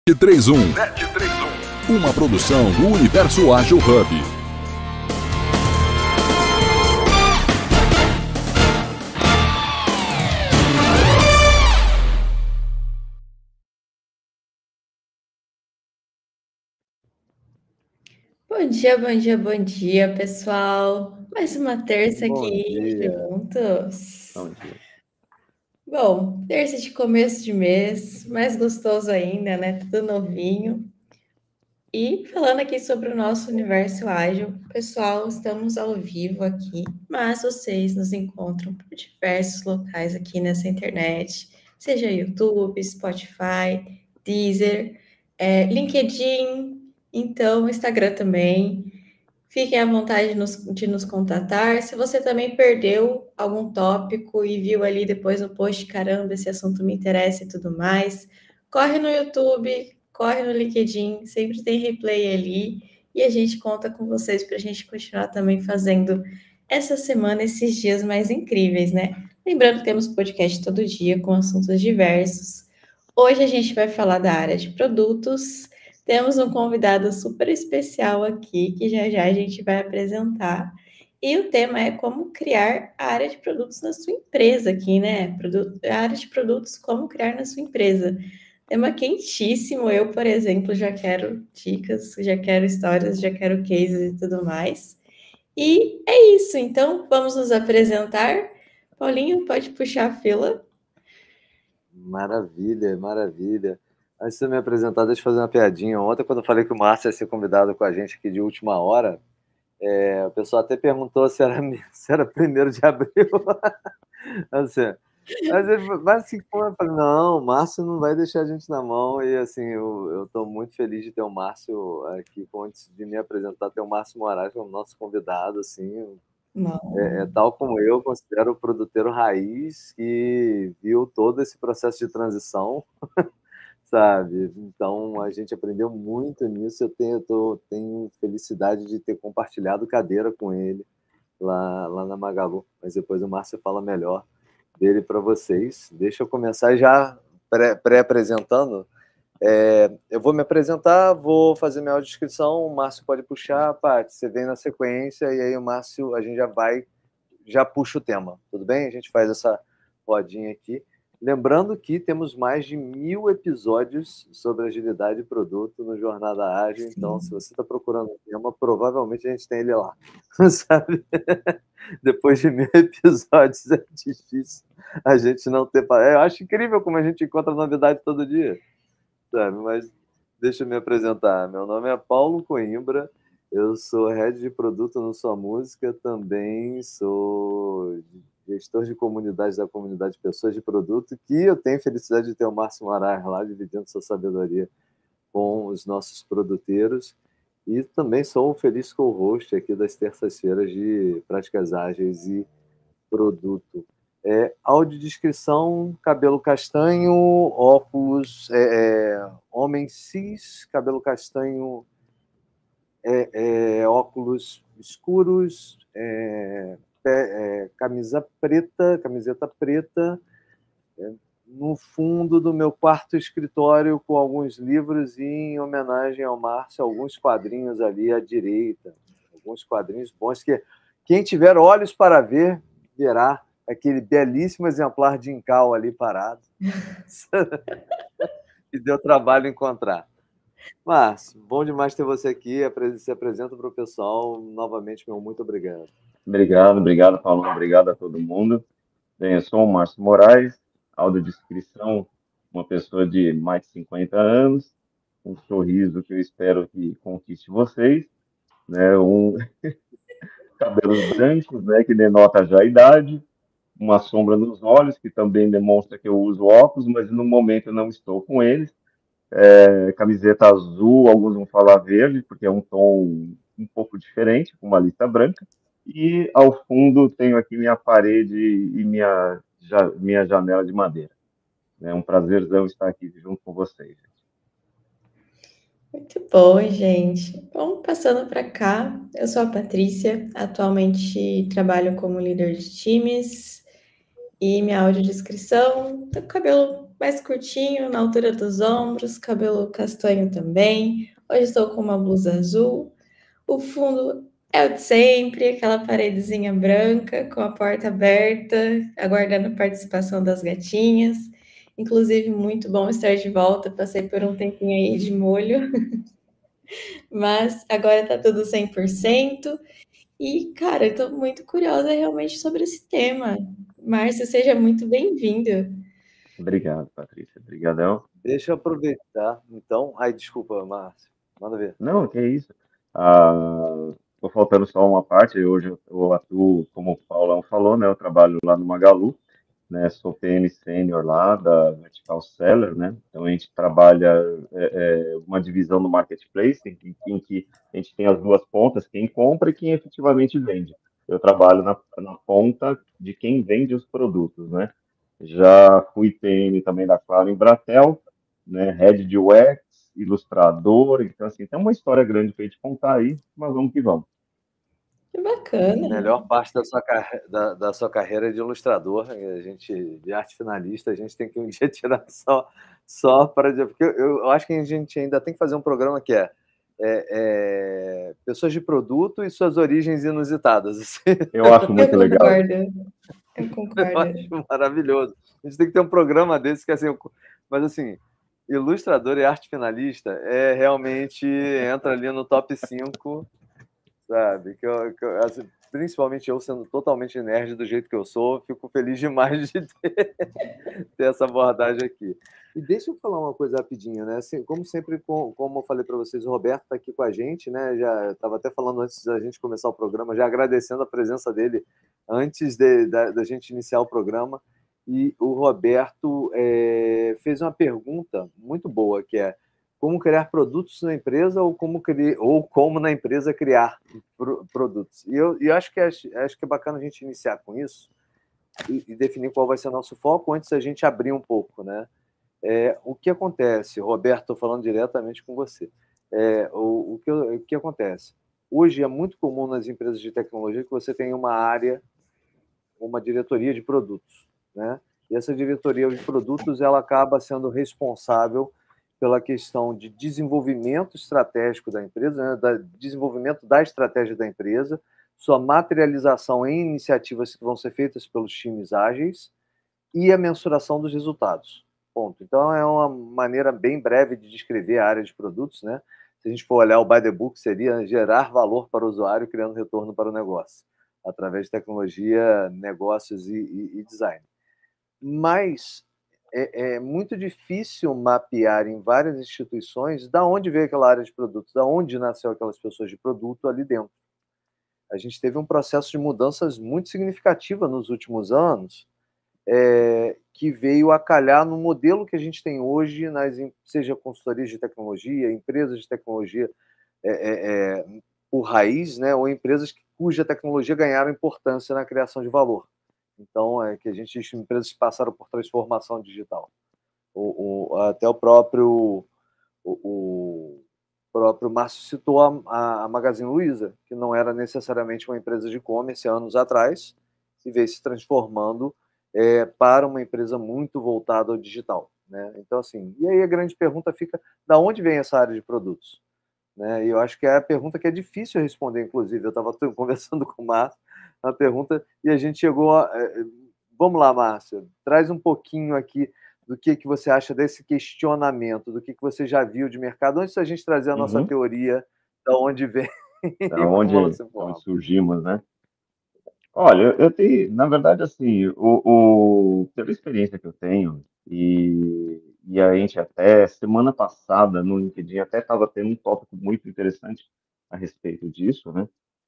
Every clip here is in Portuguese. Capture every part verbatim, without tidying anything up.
sete três um. Uma produção do Universo Ágil Hub. Bom dia, bom dia, bom dia, pessoal. Mais uma terça Bom aqui dia. juntos. Bom dia. Bom, terça de começo de mês, mais gostoso ainda, né? Tudo novinho. E falando aqui sobre o nosso universo ágil, pessoal, estamos ao vivo aqui, mas vocês nos encontram por diversos locais aqui nessa internet, seja YouTube, Spotify, Deezer, é, LinkedIn, então Instagram também. Fiquem à vontade de nos, de nos contatar. Se você também perdeu algum tópico e viu ali depois no post, caramba, esse assunto me interessa e tudo mais, corre no YouTube, corre no LinkedIn, sempre tem replay ali e a gente conta com vocês para a gente continuar também fazendo essa semana, esses dias mais incríveis, né? Lembrando que temos podcast todo dia com assuntos diversos. Hoje a gente vai falar da área de produtos. Temos um convidado super especial aqui, que já já a gente vai apresentar. E o tema é como criar a área de produtos na sua empresa aqui, né? Produto, a área de produtos, como criar na sua empresa. Tema quentíssimo. Eu, por exemplo, já quero dicas, já quero histórias, já quero cases e tudo mais. E é isso. Então, vamos nos apresentar. Paulinho, pode puxar a fila. Maravilha, maravilha. Antes de você me apresentar, deixa eu fazer uma piadinha. Ontem, quando eu falei que o Márcio ia ser convidado com a gente aqui de última hora, é, o pessoal até perguntou se era, se era primeiro de abril. assim, mas ele mas assim, eu falei, não, o Márcio não vai deixar a gente na mão. E assim, eu estou muito feliz de ter o Márcio aqui, antes de me apresentar, ter o Márcio Moraes como nosso convidado, assim. É, é tal como eu considero o produteiro raiz que viu todo esse processo de transição, sabe? Então, a gente aprendeu muito nisso. Eu tenho, eu tô, tenho felicidade de ter compartilhado cadeira com ele lá, lá na Magalu, mas depois o Márcio fala melhor dele para vocês. Deixa eu começar já pré-apresentando. É, eu vou me apresentar, vou fazer minha audiodescrição, o Márcio pode puxar a parte, você vem na sequência e aí o Márcio, a gente já vai, já puxa o tema, tudo bem? A gente faz essa rodinha aqui. Lembrando que temos mais de mil episódios sobre agilidade e produto no Jornada Ágil, Sim. Então se você está procurando um tema, provavelmente a gente tem ele lá, sabe? Depois de mil episódios é difícil a gente não ter... Eu acho incrível como a gente encontra novidade todo dia. Sabe, mas deixa eu me apresentar. Meu nome é Paulo Coimbra, eu sou head de produto no Sua Música, também sou gestor de comunidade da comunidade Pessoas de Produto, que eu tenho felicidade de ter o Márcio Moraes lá, dividindo sua sabedoria com os nossos produteiros, e também sou um feliz co-host aqui das terças-feiras de Práticas Ágeis e Produto. É, audiodescrição, cabelo castanho, óculos, é, é, homem cis, cabelo castanho, é, é, óculos escuros, é, é, camisa preta, camiseta preta, é, no fundo do meu quarto escritório com alguns livros e, em homenagem ao Márcio, alguns quadrinhos ali à direita, alguns quadrinhos bons que quem tiver olhos para ver, verá aquele belíssimo exemplar de Incal ali parado. E deu trabalho encontrar. Márcio, bom demais ter você aqui. Se apresenta para o pessoal. Novamente, meu muito obrigado. Obrigado, obrigado, Paulo. Obrigado a todo mundo. Bem, eu sou o Márcio Moraes, audiodescrição, uma pessoa de mais de cinquenta anos, um sorriso que eu espero que conquiste vocês, né? Um... cabelos brancos, né? Que denota já a idade, uma sombra nos olhos, que também demonstra que eu uso óculos, mas no momento eu não estou com eles. É, camiseta azul, alguns vão falar verde, porque é um tom um pouco diferente, com uma lista branca. E ao fundo tenho aqui minha parede e minha, ja, minha janela de madeira. É um prazerzão estar aqui junto com vocês. Muito bom, gente. Bom, passando para cá, eu sou a Patrícia, atualmente trabalho como líder de times e minha audiodescrição, tô com cabelo mais curtinho, na altura dos ombros, cabelo castanho também. Hoje estou com uma blusa azul. O fundo é o de sempre, aquela paredezinha branca com a porta aberta, aguardando a participação das gatinhas. Inclusive, muito bom estar de volta. Passei por um tempinho aí de molho, mas agora tá tudo cem por cento. E, cara, eu tô muito curiosa realmente sobre esse tema. Márcio, seja muito bem-vindo. Obrigado, Patrícia. Obrigadão. Deixa eu aproveitar, então. Ai, desculpa, Márcio. Manda ver. Não, que é isso. Ah, tô faltando só uma parte. Hoje eu, eu atuo, como o Paulão falou, né? Eu trabalho lá no Magalu, né? Sou P M Sênior lá da Vertical Seller, né? Então a gente trabalha é, é, uma divisão do marketplace em, em que a gente tem as duas pontas, quem compra e quem efetivamente vende. Eu trabalho na, na ponta de quem vende os produtos, né? Já fui P M também da Claro em Bratel, né? Head de U X, ilustrador, então assim, tem uma história grande para a gente contar aí, mas vamos que vamos. Que bacana. Melhor parte da sua, carre... da, da sua carreira é de ilustrador, a gente, de arte finalista, a gente tem que um dia tirar só, só para... Porque eu, eu acho que a gente ainda tem que fazer um programa que é, é, é pessoas de produto e suas origens inusitadas. Assim. Eu acho muito eu legal. Eu concordo. Eu acho maravilhoso. A gente tem que ter um programa desse que, assim, mas assim, ilustrador e arte finalista é realmente entra ali no top cinco, sabe? Que eu, que eu, assim, principalmente eu sendo totalmente nerd do jeito que eu sou, fico feliz demais de ter, ter essa abordagem aqui. E deixa eu falar uma coisa rapidinho, né? Assim, como sempre, com, como eu falei para vocês, o Roberto está aqui com a gente, né? Já estava até falando antes da gente começar o programa, já agradecendo a presença dele antes de, da, da gente iniciar o programa. E o Roberto é, fez uma pergunta muito boa, que é como criar produtos na empresa ou como, criar, ou como na empresa criar pro, produtos. E eu, eu acho, que, acho, acho que é bacana a gente iniciar com isso e, e definir qual vai ser o nosso foco antes da gente abrir um pouco, né? É, o que acontece, Roberto, estou falando diretamente com você. É, o, o, que, o que acontece? Hoje é muito comum nas empresas de tecnologia que você tenha uma área, uma diretoria de produtos, né? E essa diretoria de produtos ela acaba sendo responsável pela questão de desenvolvimento estratégico da empresa, né? Da desenvolvimento da estratégia da empresa, sua materialização em iniciativas que vão ser feitas pelos times ágeis e a mensuração dos resultados. Ponto. Então, é uma maneira bem breve de descrever a área de produtos, né? Se a gente for olhar o by the book, seria gerar valor para o usuário, criando retorno para o negócio, através de tecnologia, negócios e, e, e design. Mas é, é muito difícil mapear em várias instituições da onde veio aquela área de produtos, da onde nasceu aquelas pessoas de produto ali dentro. A gente teve um processo de mudanças muito significativa nos últimos anos, É, que veio a calhar no modelo que a gente tem hoje, nas, seja consultorias de tecnologia, empresas de tecnologia é, é, é, por raiz, né, ou empresas cuja tecnologia ganharam importância na criação de valor. Então, é que a gente tem empresas que passaram por transformação digital. O, o, até o próprio, o, o próprio Márcio citou a, a Magazine Luiza, que não era necessariamente uma empresa de e-commerce há anos atrás, e veio se transformando É, para uma empresa muito voltada ao digital, né? Então, assim, e aí a grande pergunta fica, da onde vem essa área de produtos? Né? E eu acho que é a pergunta que é difícil responder, inclusive. Eu estava conversando com o Márcio, uma pergunta, e a gente chegou a... Vamos lá, Márcio, traz um pouquinho aqui do que, que você acha desse questionamento, do que, que você já viu de mercado, antes da gente trazer a nossa uhum. teoria, da onde vem. Da onde, onde surgimos, né? Olha, eu tenho, na verdade, assim, o, o, pela experiência que eu tenho, e, e a gente até, semana passada, no LinkedIn, até estava tendo um tópico muito interessante a respeito disso, né?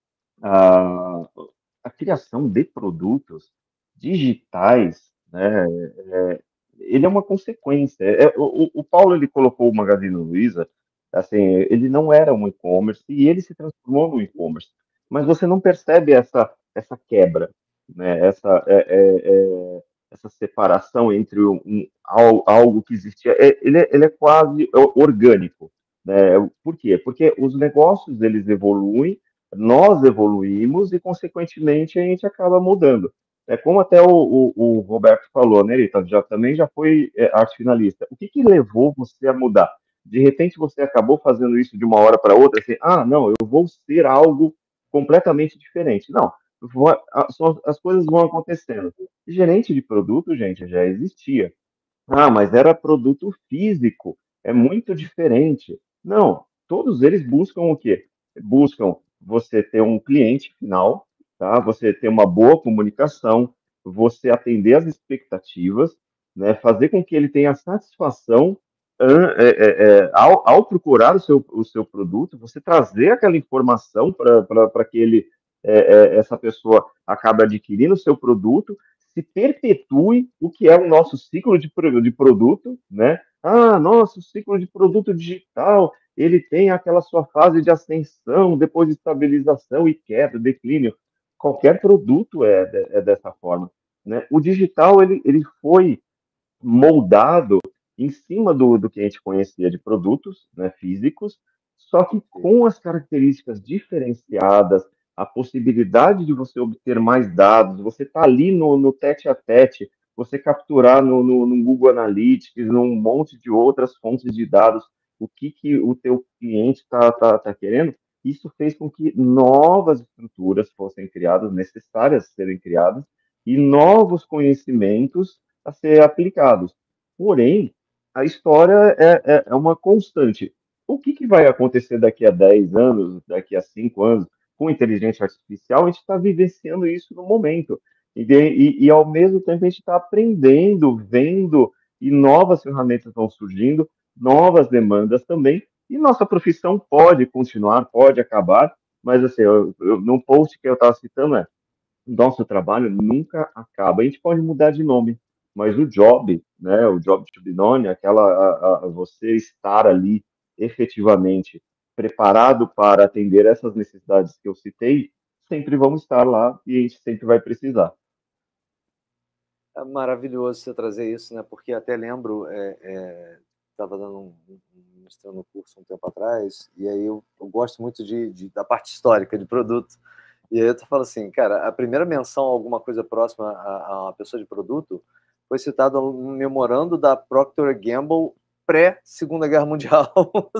A, a criação de produtos digitais, né? É, ele é uma consequência. É, o, o Paulo, ele colocou o Magazine Luiza, assim, ele não era um e-commerce e ele se transformou no e-commerce. Mas você não percebe essa, essa quebra, né? essa, é, é, é, essa separação entre um, um, algo que existia. É, ele, é, ele é quase orgânico. Né? Por quê? Porque os negócios eles evoluem, nós evoluímos e, consequentemente, a gente acaba mudando. É como até o, o, o Roberto falou, né, ele tá- já, também já foi é, arte finalista. O que que levou você a mudar? De repente você acabou fazendo isso de uma hora para outra, assim, ah, não, eu vou ser algo completamente diferente. Não, va- a- só- as coisas vão acontecendo. Gerente de produto, gente, já existia. Ah, mas era produto físico, é muito diferente. Não, todos eles buscam o quê? Buscam você ter um cliente final, tá? Você ter uma boa comunicação, você atender às expectativas, né? Fazer com que ele tenha satisfação ãh, é, é, é, ao, ao procurar o seu, o seu produto, você trazer aquela informação para que ele, é, é, essa pessoa acabe adquirindo o seu produto, se perpetue o que é o nosso ciclo de, pro- de produto, né? Ah, nosso ciclo de produto digital, ele tem aquela sua fase de ascensão, depois de estabilização e queda, declínio. Qualquer produto é, de- é dessa forma, né? O digital, ele, ele foi moldado em cima do, do que a gente conhecia de produtos, né, físicos, só que com as características diferenciadas, a possibilidade de você obter mais dados, você está ali no, no tete a tete, você capturar no, no, no Google Analytics, num monte de outras fontes de dados, o que, que o teu cliente está tá, tá querendo, isso fez com que novas estruturas fossem criadas, necessárias serem criadas, e novos conhecimentos a ser aplicados. Porém, a história é, é, é uma constante. O que, que vai acontecer daqui a dez anos, daqui a cinco anos, com inteligência artificial? A gente está vivenciando isso no momento. E, de- e, e, ao mesmo tempo, a gente está aprendendo, vendo, e novas ferramentas vão surgindo, novas demandas também. E nossa profissão pode continuar, pode acabar, mas assim, eu, eu, no post que eu estava citando é nosso trabalho nunca acaba. A gente pode mudar de nome, mas o job, né, o job to be done, aquela a, a, você estar ali efetivamente preparado para atender essas necessidades que eu citei, sempre vamos estar lá e a gente sempre vai precisar. É maravilhoso você trazer isso, né? Porque até lembro, estava é, é, dando um, um, mostrando curso um tempo atrás, e aí eu, eu gosto muito de, de, da parte histórica de produto. E aí eu tô falando assim, cara, a primeira menção a alguma coisa próxima a, a uma pessoa de produto foi citada no memorando da Procter and Gamble pré-Segunda Guerra Mundial,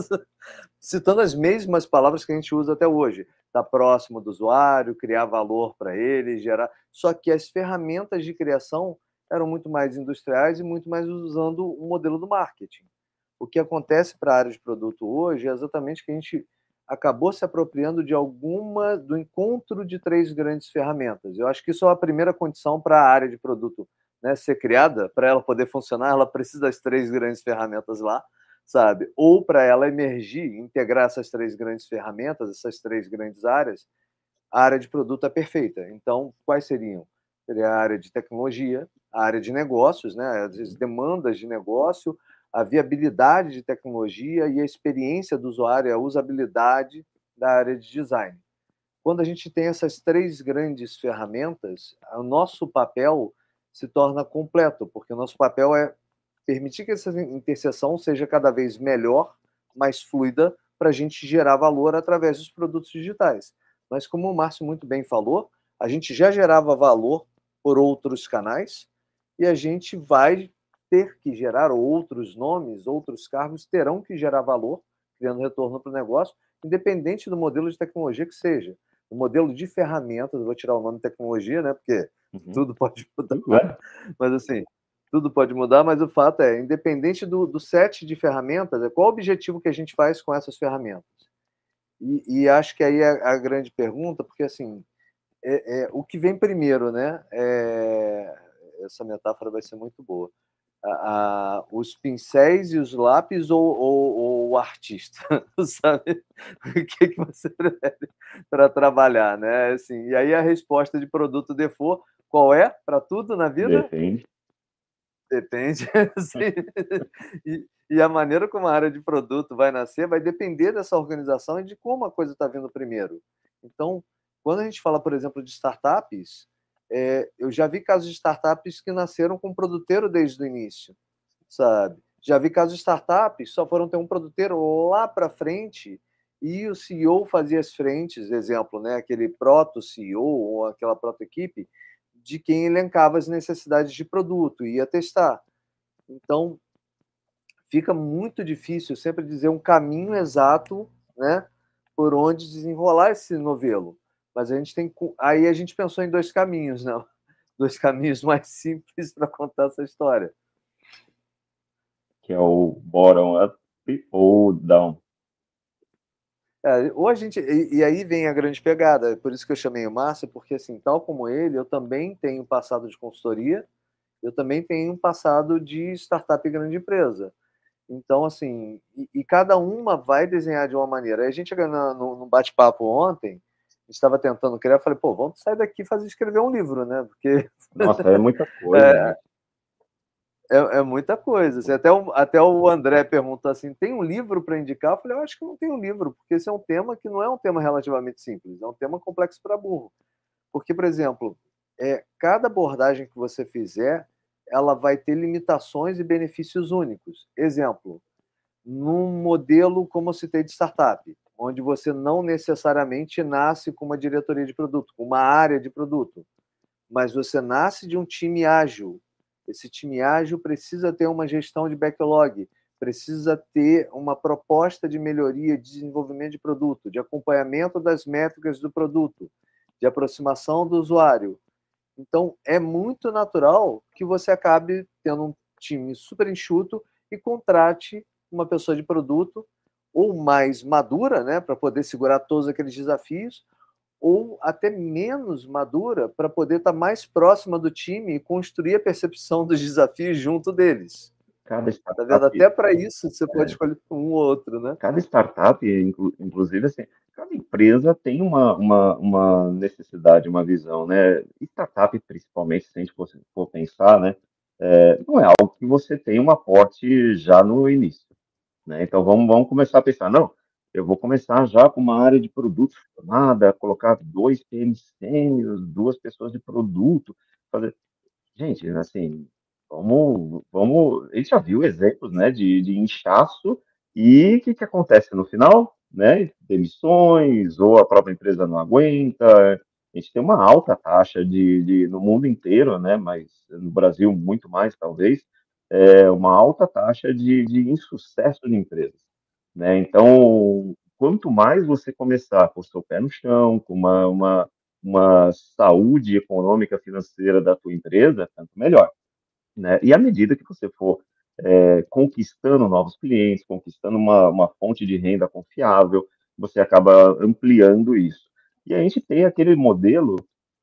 citando as mesmas palavras que a gente usa até hoje. Estar próximo do usuário, criar valor para ele, gerar... Só que as ferramentas de criação eram muito mais industriais e muito mais usando o modelo do marketing. O que acontece para a área de produto hoje é exatamente que a gente acabou se apropriando de alguma do encontro de três grandes ferramentas. Eu acho que isso é a primeira condição para a área de produto, né, ser criada. Para ela poder funcionar, ela precisa das três grandes ferramentas lá, sabe? Ou para ela emergir, integrar essas três grandes ferramentas, essas três grandes áreas, a área de produto é perfeita. Então, quais seriam? Seria a área de tecnologia, a área de negócios, né, as demandas de negócio, a viabilidade de tecnologia e a experiência do usuário, a usabilidade da área de design. Quando a gente tem essas três grandes ferramentas, o nosso papel se torna completo, porque o nosso papel é permitir que essa interseção seja cada vez melhor, mais fluida, para a gente gerar valor através dos produtos digitais. Mas, como o Márcio muito bem falou, a gente já gerava valor por outros canais e a gente vai ter que gerar outros nomes, outros cargos terão que gerar valor, criando retorno para o negócio, independente do modelo de tecnologia que seja. O modelo de ferramentas, eu vou tirar o nome tecnologia, né? Porque uhum. tudo pode mudar. Uhum. Mas assim, tudo pode mudar, mas o fato é, independente do, do set de ferramentas, é qual o objetivo que a gente faz com essas ferramentas? E, e acho que aí é a grande pergunta, porque assim, é, é, o que vem primeiro, né? É, essa metáfora vai ser muito boa. A, a, os pincéis e os lápis ou, ou, ou o artista, sabe? O que, que você prefere para trabalhar, né? Assim, e aí a resposta de produto default, qual é para tudo na vida? Depende. Depende. e, e a maneira como a área de produto vai nascer vai depender dessa organização e de como a coisa está vindo primeiro. Então, quando a gente fala, por exemplo, de startups, é, eu já vi casos de startups que nasceram com um produteiro desde o início, sabe? Já vi casos de startups que só foram ter um produteiro lá para frente e o C E O fazia as frentes, exemplo, né? Aquele proto-C E O ou aquela proto-equipe, de quem elencava as necessidades de produto e ia testar. Então, fica muito difícil sempre dizer um caminho exato, né, por onde desenrolar esse novelo. Mas a gente tem, aí a gente pensou em dois caminhos, né? Dois caminhos mais simples para contar essa história. Que é o bottom up ou down. É, ou a gente, e, e aí vem a grande pegada, por isso que eu chamei o Márcio, porque assim, tal como ele, eu também tenho passado de consultoria, eu também tenho um passado de startup e grande empresa. Então, assim, e, e cada uma vai desenhar de uma maneira. Aí a gente, no, no bate-papo ontem, estava tentando criar, eu falei, pô, vamos sair daqui e fazer escrever um livro, né? Porque... Nossa, é muita coisa, é, né? é, é muita coisa. Assim, até, o, até o André perguntou assim, tem um livro para indicar? Eu falei, eu acho que não tem um livro, porque esse é um tema que não é um tema relativamente simples, é um tema complexo para burro. Porque, por exemplo, é, cada abordagem que você fizer, ela vai ter limitações e benefícios únicos. Exemplo, num modelo, como eu citei, de startup, onde você não necessariamente nasce com uma diretoria de produto, com uma área de produto, mas você nasce de um time ágil. Esse time ágil precisa ter uma gestão de backlog, precisa ter uma proposta de melhoria, de desenvolvimento de produto, de acompanhamento das métricas do produto, de aproximação do usuário. Então, é muito natural que você acabe tendo um time super enxuto e contrate uma pessoa de produto ou mais madura, né, para poder segurar todos aqueles desafios, ou até menos madura para poder estar mais próxima do time e construir a percepção dos desafios junto deles. Cada startup, tá vendo? Até para isso você pode é, escolher um ou outro, né? Cada startup, inclusive, assim, cada empresa tem uma, uma, uma necessidade, uma visão, né? Startup, principalmente, se a gente for, for pensar, né? É, não é algo que você tem um aporte já no início, né? Então, vamos, vamos começar a pensar, não, eu vou começar já com uma área de produto formada, colocar dois P M sêniores, duas pessoas de produto, fazer... Gente, assim, vamos, vamos... A gente já viu exemplos, né, de, de inchaço e o que, que acontece no final, né? Demissões, ou a própria empresa não aguenta. A gente tem uma alta taxa de, de no mundo inteiro, né? Mas no Brasil muito mais, talvez, é uma alta taxa de, de insucesso de empresas, né? Então, quanto mais você começar com o seu pé no chão, com uma, uma, uma saúde econômica financeira da tua empresa, tanto melhor, né? E à medida que você for é, conquistando novos clientes, conquistando uma, uma fonte de renda confiável, você acaba ampliando isso. E a gente tem aquele modelo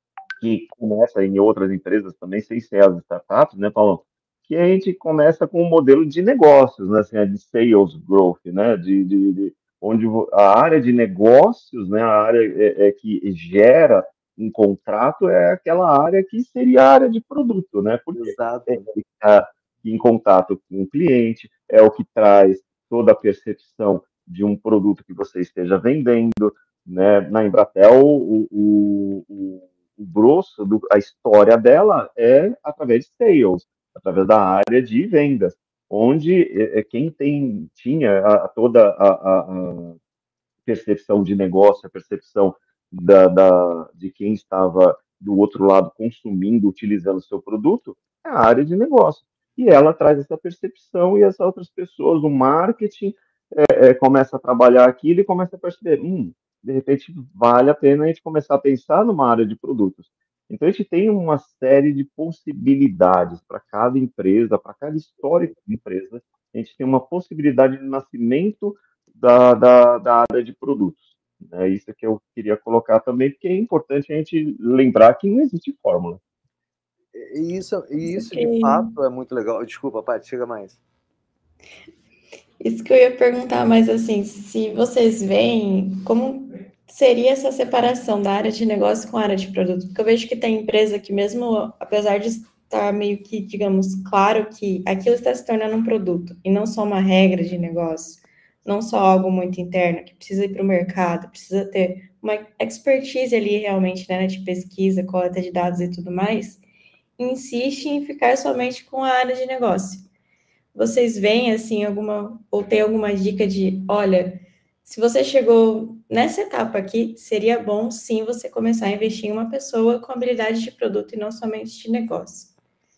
que começa em outras empresas também, sem ser as startups, né, Paulo? Que a gente começa com um modelo de negócios, né, assim, de sales growth, né, de, de, de onde a área de negócios, né, a área é, é que gera um contrato é aquela área que seria a área de produto, né? Porque Exato. é que está em contato com o cliente, é o que traz toda a percepção de um produto que você esteja vendendo, né? Na Embratel, o, o, o, o grosso, do, a história dela é através de sales, através da área de vendas, onde é, quem tem, tinha a, toda a, a, a percepção de negócio, a percepção da, da, de quem estava do outro lado consumindo, utilizando o seu produto, é a área de negócio. E ela traz essa percepção e as outras pessoas, o marketing, é, é, começa a trabalhar aquilo e começa a perceber, hum, de repente vale a pena a gente começar a pensar numa área de produtos. Então a gente tem uma série de possibilidades para cada empresa, para cada histórico de empresa, a gente tem uma possibilidade de nascimento da, da, da área de produtos. É isso que eu queria colocar também, porque é importante a gente lembrar que não existe fórmula. E isso, e isso okay. de fato é muito legal. Desculpa, Paty, chega mais. Isso que eu ia perguntar, mas assim, se vocês veem, como seria essa separação da área de negócio com a área de produto? Porque eu vejo que tem empresa que mesmo, apesar de estar meio que, digamos, claro que aquilo está se tornando um produto e não só uma regra de negócio, não só algo muito interno, que precisa ir para o mercado, precisa ter uma expertise ali realmente, né, de pesquisa, coleta de dados e tudo mais, insiste em ficar somente com a área de negócio. Vocês veem, assim, alguma, ou tem alguma dica de, olha, Se você chegou nessa etapa aqui, seria bom sim você começar a investir em uma pessoa com habilidade de produto e não somente de negócio.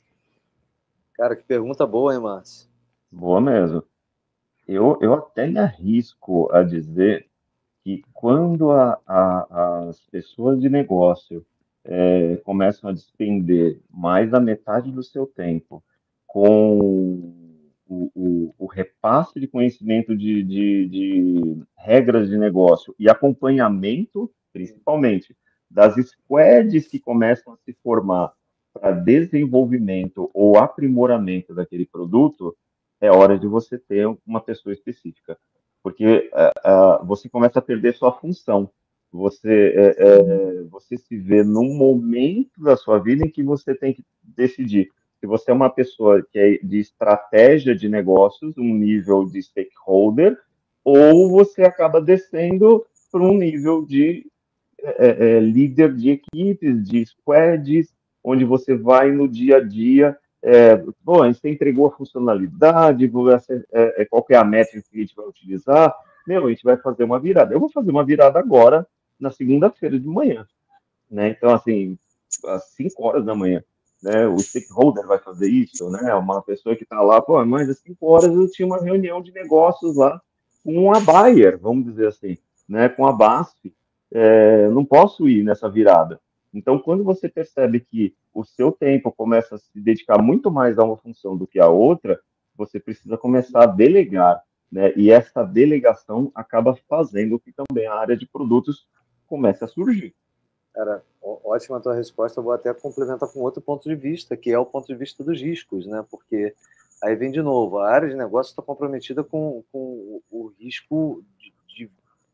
Cara, que pergunta boa, hein, Márcio? Boa mesmo. Eu, eu até me arrisco a dizer que quando a- a- as pessoas de negócio eh, começam a despender mais da metade do seu tempo com o, o- o repasse de conhecimento de, de- de regras de negócio e acompanhamento, principalmente, das squads que começam a se formar para desenvolvimento ou aprimoramento daquele produto, é hora de você ter uma pessoa específica. Porque uh, você começa a perder sua função. Você, é, é, você se vê num momento da sua vida em que você tem que decidir se você é uma pessoa que é de estratégia de negócios, um nível de stakeholder, ou você acaba descendo para um nível de é, é, líder de equipes, de squads, onde você vai no dia a dia. É, bom, a gente entregou a funcionalidade, é, qual é a métrica que a gente vai utilizar. Meu, a gente vai fazer uma virada. Eu vou fazer uma virada agora, na segunda-feira de manhã. Né? Então, assim, às cinco horas da manhã. Né? O stakeholder vai fazer isso, né? Uma pessoa que está lá, pô, mas às cinco horas eu tinha uma reunião de negócios lá com a Bayer, vamos dizer assim, né? Com a B A S F. É, não posso ir nessa virada. Então, quando você percebe que o seu tempo começa a se dedicar muito mais a uma função do que a outra, você precisa começar a delegar, né? E essa delegação acaba fazendo que também a área de produtos comece a surgir. Cara, ótima a tua resposta. Eu vou até complementar com outro ponto de vista, que é o ponto de vista dos riscos, né? Porque aí vem de novo, a área de negócio está comprometida com, com o risco de, de,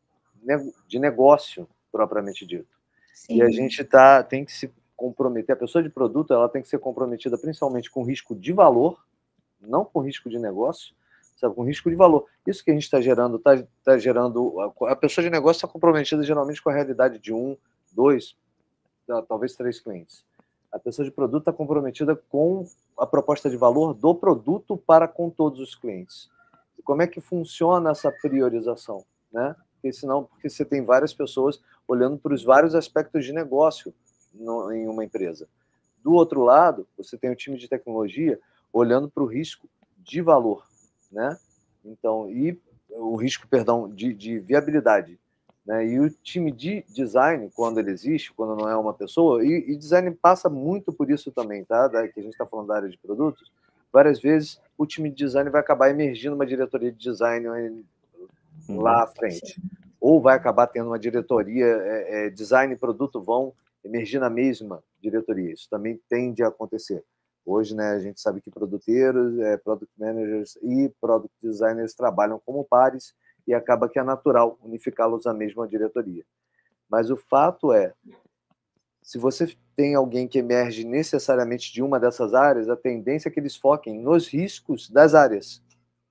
de negócio, propriamente dito. Sim. E a gente tá, tem que se comprometer, a pessoa de produto ela tem que ser comprometida principalmente com risco de valor, não com risco de negócio, sabe, com risco de valor. Isso que a gente está gerando, está tá gerando. A pessoa de negócio está comprometida geralmente com a realidade de um, dois, talvez três clientes. A pessoa de produto está comprometida com a proposta de valor do produto para com todos os clientes. E como é que funciona essa priorização, né? Porque senão, porque você tem várias pessoas olhando para os vários aspectos de negócio no, em uma empresa. Do outro lado, você tem o time de tecnologia olhando para o risco de valor, né? Então, e o risco, perdão, de, de viabilidade. Né? E o time de design, quando ele existe, quando não é uma pessoa, e, e design passa muito por isso também, tá? Da, que a gente está falando da área de produtos, várias vezes o time de design vai acabar emergindo uma diretoria de design lá à frente. Ou vai acabar tendo uma diretoria, é, é, design e produto vão emergir na mesma diretoria. Isso também tende a acontecer. Hoje, né, a gente sabe que produteiros, é, product managers e product designers trabalham como pares e acaba que é natural unificá-los à mesma diretoria. Mas o fato é, se você tem alguém que emerge necessariamente de uma dessas áreas, a tendência é que eles foquem nos riscos das áreas,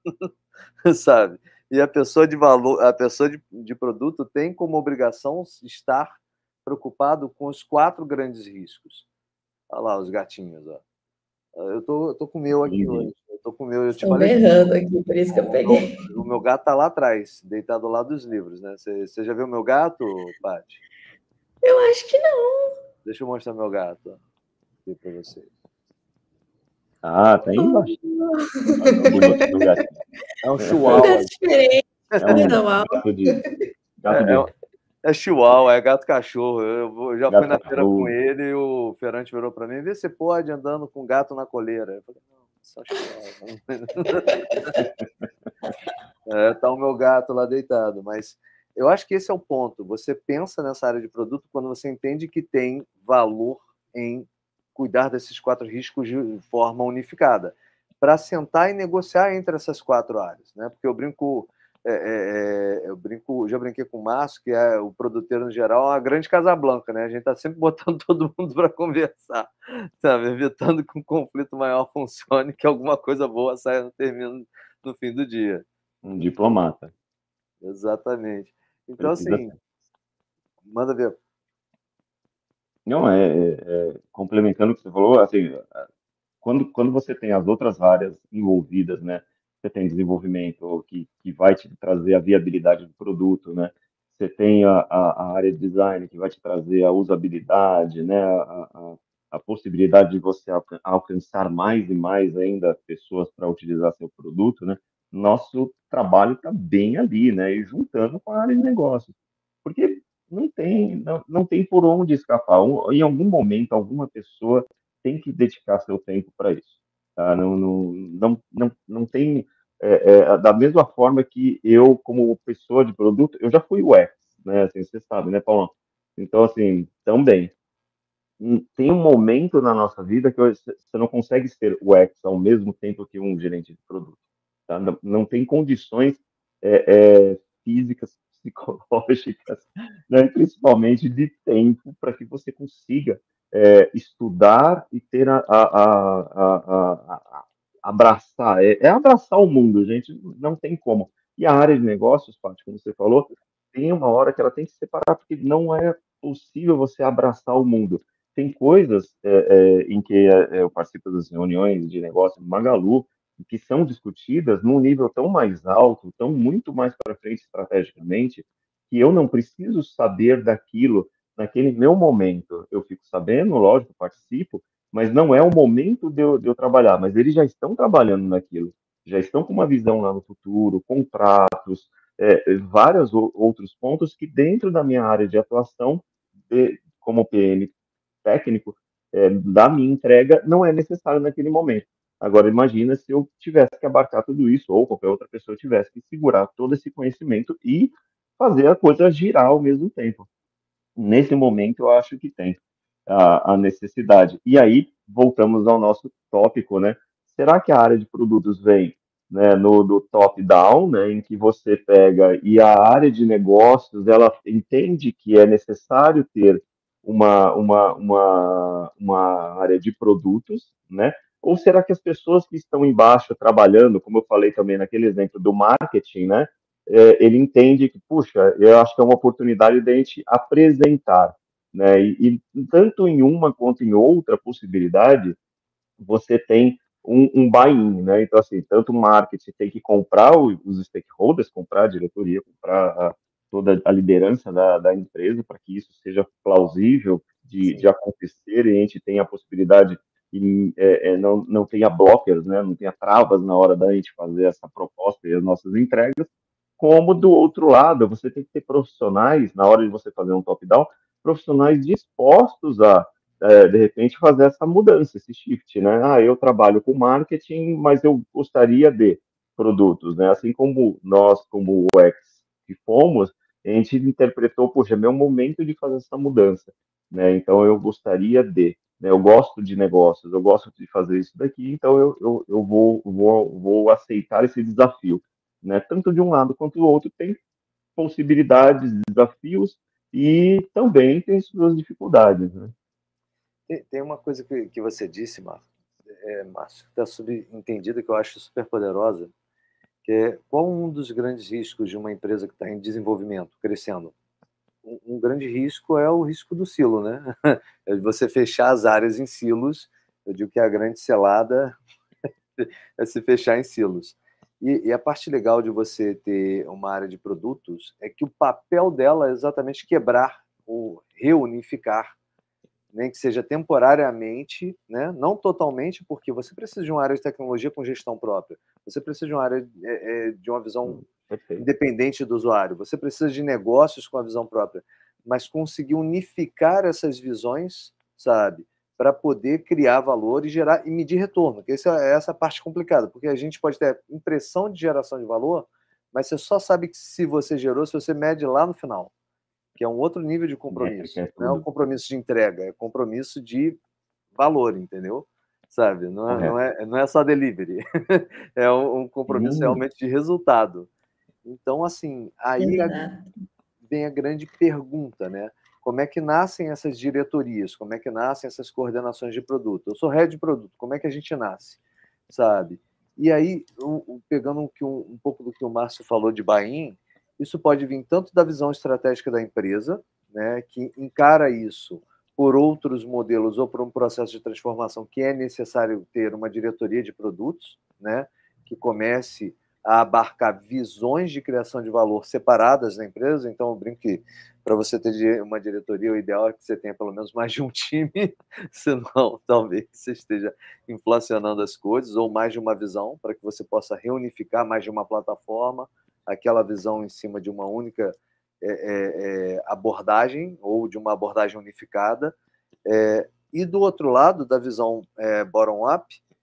sabe? E a pessoa de valor, a pessoa de, de produto tem como obrigação estar preocupado com os quatro grandes riscos. Olha lá os gatinhos, ó. Eu tô, eu tô com o meu aqui hoje. Eu tô com o meu. Eu te Estão berrando aqui, por isso que eu peguei. O, o meu gato tá lá atrás, deitado ao lado dos livros, né? Você, você já viu meu gato, Paty? Eu acho que não. Deixa eu mostrar meu gato aqui para vocês. Ah, tá aí embaixo. Oh. Bonitinho o gatinho. É um chihuahua. Um gato diferente. É um gato de... Gato de... É, é, é chihuahua, é gato cachorro. Eu, eu já gato fui na cachorro. feira com ele e o Ferante virou para mim, vê se pode andando com gato na coleira. Eu falei, não, só chihuahua. É, tá o meu gato lá deitado, mas eu acho que esse é o ponto. Você pensa nessa área de produto quando você entende que tem valor em cuidar desses quatro riscos de forma unificada, para sentar e negociar entre essas quatro áreas, né? Porque eu brinco, é, é, eu brinco, já brinquei com o Márcio, que é o produteiro no geral, é uma grande Casablanca, né? A gente está sempre botando todo mundo para conversar, sabe? Evitando que um conflito maior funcione, que alguma coisa boa saia no termino no fim do dia. Um diplomata. Exatamente. Então, Precisa assim, ser. Manda ver. Não, é, é, é, complementando o que você falou, assim, quando, quando você tem as outras áreas envolvidas, né, você tem desenvolvimento que, que vai te trazer a viabilidade do produto, né? Você tem a, a, a área de design que vai te trazer a usabilidade, né? A, a, a possibilidade de você alca- alcançar mais e mais ainda pessoas para utilizar seu produto, né? Nosso trabalho está bem ali, né? E juntando com a área de negócio. Porque não tem, não, não tem por onde escapar. Um- Em algum momento, alguma pessoa tem que dedicar seu tempo para isso. Tá? Não, não, não, não, não tem. É, é, da mesma forma que eu, como pessoa de produto, eu já fui U X, né? Assim, você sabe, né, Paulão? Então, assim, também. hum, Tem um momento na nossa vida que você não consegue ser U X ao mesmo tempo que um gerente de produto. Tá? Não, não tem condições é, é, físicas, psicológicas, né? Principalmente de tempo, para que você consiga é, estudar e ter a, a, a, a, a- a- abraçar, é, é abraçar o mundo, gente, não tem como. E a área de negócios, Paty, como você falou, tem uma hora que ela tem que separar, porque não é possível você abraçar o mundo. Tem coisas é, é, em que é, eu participo das reuniões de negócio do Magalu, que são discutidas num nível tão mais alto, tão muito mais para frente estrategicamente, que eu não preciso saber daquilo naquele meu momento. Eu fico sabendo, lógico, participo, mas não é o momento de eu, de eu trabalhar. Mas eles já estão trabalhando naquilo, já estão com uma visão lá no futuro, contratos, é, vários outros pontos que dentro da minha área de atuação, de, como P M técnico, é, da minha entrega, não é necessário naquele momento. Agora, imagina se eu tivesse que abarcar tudo isso, ou qualquer outra pessoa tivesse que segurar todo esse conhecimento e fazer a coisa girar ao mesmo tempo. Nesse momento, eu acho que tem a, a necessidade. E aí, voltamos ao nosso tópico, né? Será que a área de produtos vem, né, no do top-down, né, em que você pega e a área de negócios, ela entende que é necessário ter uma, uma, uma, uma área de produtos, né? Ou será que as pessoas que estão embaixo trabalhando, como eu falei também naquele exemplo do marketing, né? É, ele entende que, puxa, eu acho que é uma oportunidade de a gente apresentar, né? E, e tanto em uma quanto em outra possibilidade, você tem um, um buy-in, né? Então, assim, tanto o marketing tem que comprar o, os stakeholders, comprar a diretoria, comprar a, toda a liderança da, da empresa para que isso seja plausível de, de acontecer e a gente tenha a possibilidade e é, é, não, não tenha blockers, né? Não tenha travas na hora da gente fazer essa proposta e as nossas entregas, como do outro lado, você tem que ter profissionais, na hora de você fazer um top-down, profissionais dispostos a é, de repente, fazer essa mudança, esse shift, né? Ah, eu trabalho com marketing, mas eu gostaria de produtos, né? Assim como nós, como U X que fomos, a gente interpretou, poxa, é meu momento de fazer essa mudança, né? Então, eu gostaria de, né? Eu gosto de negócios, eu gosto de fazer isso daqui, então eu, eu, eu vou, vou, vou aceitar esse desafio, né? Tanto de um lado quanto do outro tem possibilidades, desafios e também tem suas dificuldades, né? Tem, tem uma coisa que, que você disse, Márcio, é, Márcio, que está subentendida, que eu acho super poderosa, que é qual um dos grandes riscos de uma empresa que está em desenvolvimento, crescendo? Um, um grande risco é o risco do silo, né? É de você fechar as áreas em silos. Eu digo que a grande selada é se fechar em silos. E, e a parte legal de você ter uma área de produtos é que o papel dela é exatamente quebrar ou reunificar, nem que seja temporariamente, né? Não totalmente, porque você precisa de uma área de tecnologia com gestão própria, você precisa de uma área é, é, de uma visão Perfeito. independente do usuário, você precisa de negócios com a visão própria, mas conseguir unificar essas visões, sabe, para poder criar valor e gerar e medir retorno, que essa é essa parte complicada, porque a gente pode ter impressão de geração de valor, mas você só sabe que se você gerou, se você mede lá no final, que é um outro nível de compromisso. É não é um compromisso de entrega, é compromisso de valor, entendeu? Sabe? Não é, não é, não é só delivery. É um, um compromisso Sim. realmente de resultado. Então, assim, aí a, vem a grande pergunta, né? Como é que nascem essas diretorias? Como é que nascem essas coordenações de produto? Eu sou head de produto, como é que a gente nasce? Sabe? E aí, pegando um, um pouco do que o Márcio falou de buy-in, isso pode vir tanto da visão estratégica da empresa, né, que encara isso por outros modelos ou por um processo de transformação que é necessário ter uma diretoria de produtos, né, que comece a abarcar visões de criação de valor separadas da empresa. Então, eu brinco que para você ter uma diretoria, o ideal é que você tenha pelo menos mais de um time, senão talvez você esteja inflacionando as coisas, ou mais de uma visão, para que você possa reunificar mais de uma plataforma, aquela visão em cima de uma única é, é, abordagem, ou de uma abordagem unificada. É, e do outro lado, da visão é, bottom-up,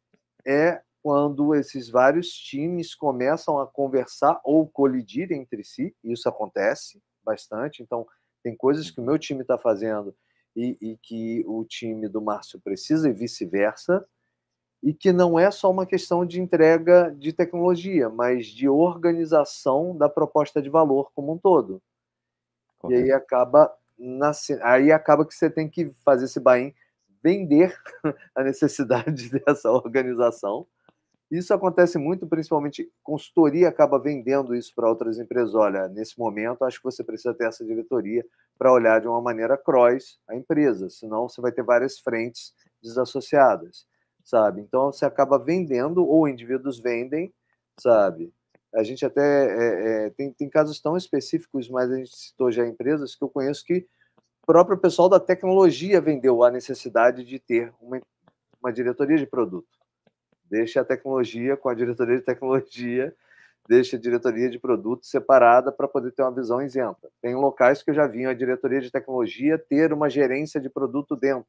é quando esses vários times começam a conversar ou colidir entre si. Isso acontece bastante. Então, tem coisas que o meu time está fazendo e, e que o time do Márcio precisa, e vice-versa, e que não é só uma questão de entrega de tecnologia, mas de organização da proposta de valor como um todo. Correto. E aí acaba, nasce... aí acaba que você tem que fazer esse buy-in, vender a necessidade dessa organização. Isso acontece muito, principalmente, consultoria acaba vendendo isso para outras empresas. Olha, nesse momento, acho que você precisa ter essa diretoria para olhar de uma maneira cross a empresa, senão você vai ter várias frentes desassociadas, sabe? Então, você acaba vendendo, ou indivíduos vendem, sabe? A gente até... É, é, tem, tem casos tão específicos, mas a gente citou já empresas que eu conheço que o próprio pessoal da tecnologia vendeu a necessidade de ter uma, uma diretoria de produto. Deixa a tecnologia com a diretoria de tecnologia, deixa a diretoria de produto separada para poder ter uma visão isenta. Tem locais que eu já vi a diretoria de tecnologia ter uma gerência de produto dentro.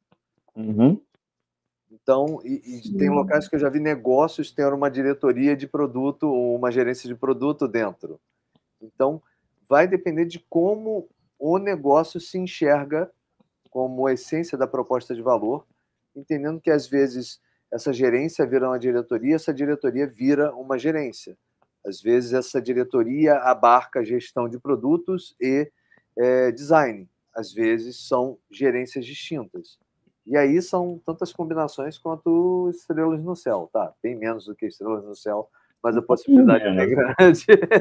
Uhum. Então, e, e tem locais que eu já vi negócios ter uma diretoria de produto ou uma gerência de produto dentro. Então, vai depender de como o negócio se enxerga como a essência da proposta de valor, entendendo que, às vezes, essa gerência vira uma diretoria, essa diretoria vira uma gerência. Às vezes, essa diretoria abarca gestão de produtos e é, design. Às vezes, são gerências distintas. E aí são tantas combinações quanto estrelas no céu, tá? Bem menos do que estrelas no céu, mas a possibilidade é grande.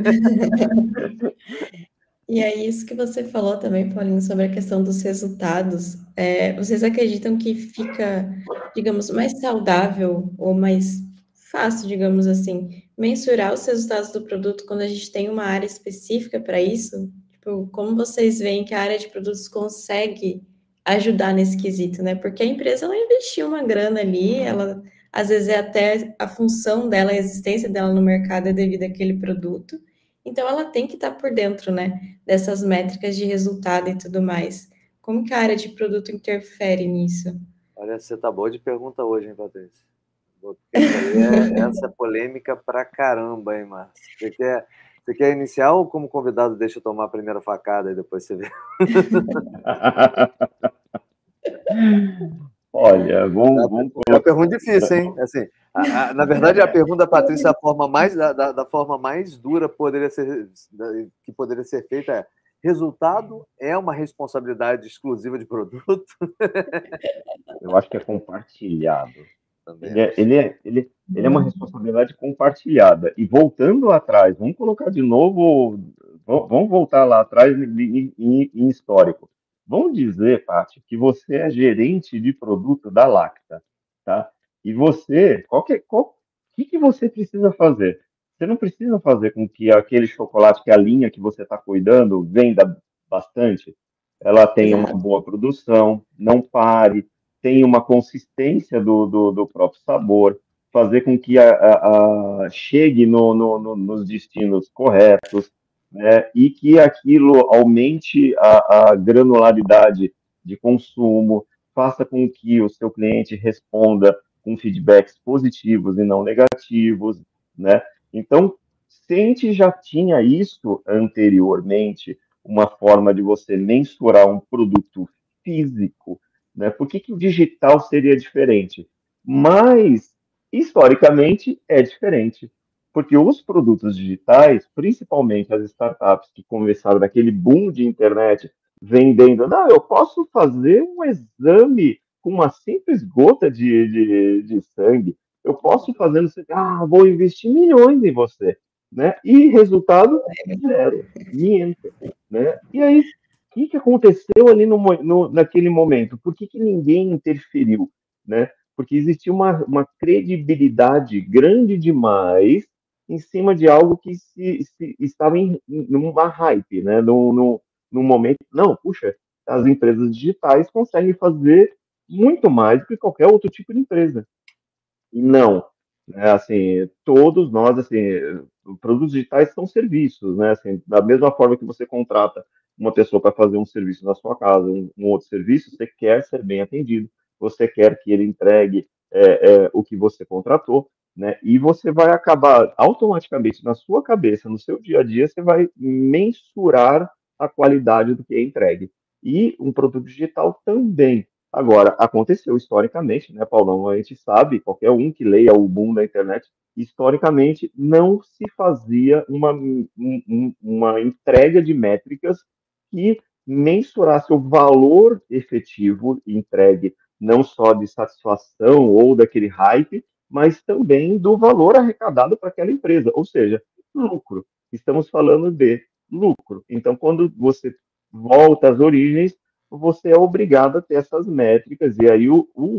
E é isso que você falou também, Paulinho, sobre a questão dos resultados. É, vocês acreditam que fica, digamos, mais saudável ou mais fácil, digamos assim, mensurar os resultados do produto quando a gente tem uma área específica para isso? Tipo, como vocês veem que a área de produtos consegue ajudar nesse quesito, né? Porque a empresa, ela investiu uma grana ali, ela, às vezes, é até a função dela, a existência dela no mercado é devido àquele produto. Então, ela tem que estar por dentro, né, dessas métricas de resultado e tudo mais. Como que a área de produto interfere nisso? Olha, você tá boa de pergunta hoje, hein, Patrícia? Porque é, essa é polêmica pra caramba, hein, Márcio? Você quer, você quer iniciar ou, como convidado, deixa eu tomar a primeira facada e depois você vê? Olha, vamos... vamos É uma pergunta difícil, hein? Assim, a, a, na verdade, a pergunta da Patrícia, a forma mais, da, da forma mais dura poderia ser, que poderia ser feita é: resultado é uma responsabilidade exclusiva de produto? Eu acho que é compartilhado. Ele é, ele, é, ele, ele é uma responsabilidade compartilhada. E voltando atrás, vamos colocar de novo, vamos voltar lá atrás em, em, em histórico. Vamos dizer, Paty, que você é gerente de produto da Lacta, tá? E você, qual que, qual, que, que você precisa fazer? Você não precisa fazer com que aquele chocolate, que a linha que você está cuidando, venda bastante. Ela tenha uma boa produção, não pare, tenha uma consistência do, do, do próprio sabor, fazer com que a, a, a chegue no, no, no, nos destinos corretos, né, e que aquilo aumente a, a granularidade de consumo, faça com que o seu cliente responda com feedbacks positivos e não negativos, né? Então, se a gente já tinha isso anteriormente, uma forma de você mensurar um produto físico, né? Por que que o digital seria diferente? Mas, historicamente, é diferente. Porque os produtos digitais, principalmente as startups que começaram daquele boom de internet, vendendo, não, eu posso fazer um exame com uma simples gota de, de, de sangue, eu posso fazer, ah, vou investir milhões em você, né? E resultado, zero, niente, né? E aí, o que, que aconteceu ali no, no, naquele momento? Por que, que ninguém interferiu, né? porque existia uma, uma credibilidade grande demais em cima de algo que se, se estava em numa hype, né? No, no, no momento, não, puxa, as empresas digitais conseguem fazer muito mais do que qualquer outro tipo de empresa. E não, né? Assim, todos nós, assim, produtos digitais são serviços, né? Assim, da mesma forma que você contrata uma pessoa para fazer um serviço na sua casa, um, um outro serviço, você quer ser bem atendido, você quer que ele entregue é, é, o que você contratou, né? E você vai acabar automaticamente na sua cabeça, no seu dia a dia, você vai mensurar a qualidade do que é entregue. E um produto digital também. Agora, aconteceu historicamente, né, Paulão? A gente sabe, qualquer um que leia o boom da internet, historicamente não se fazia uma, um- um- uma entrega de métricas que mensurasse o valor efetivo entregue, não só de satisfação ou daquele hype, mas também do valor arrecadado para aquela empresa, ou seja, lucro. Estamos falando de lucro. Então, quando você volta às origens, você é obrigado a ter essas métricas, e aí o, o-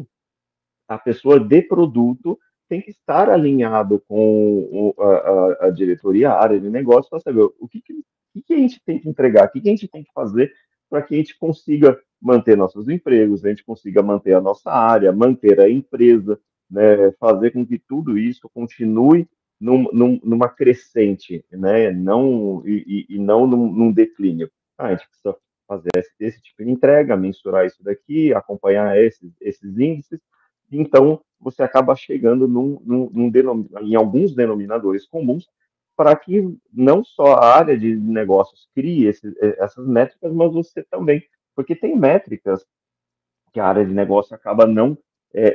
a pessoa de produto tem que estar alinhado com o- a, a- a diretoria, a área de negócio, para saber o que, que, o que que a gente tem que entregar, o que, que a gente tem que fazer para que a gente consiga manter nossos empregos, a gente consiga manter a nossa área, manter a empresa, né, fazer com que tudo isso continue num- num- numa crescente, né, não, e, e- e não num, num declínio. Ah, a gente precisa fazer esse, esse tipo de entrega, mensurar isso daqui, acompanhar esses, esses índices. Então, você acaba chegando num, num, num denom- em alguns denominadores comuns para que não só a área de negócios crie esse, essas métricas, mas você também, porque tem métricas que a área de negócio acaba não é,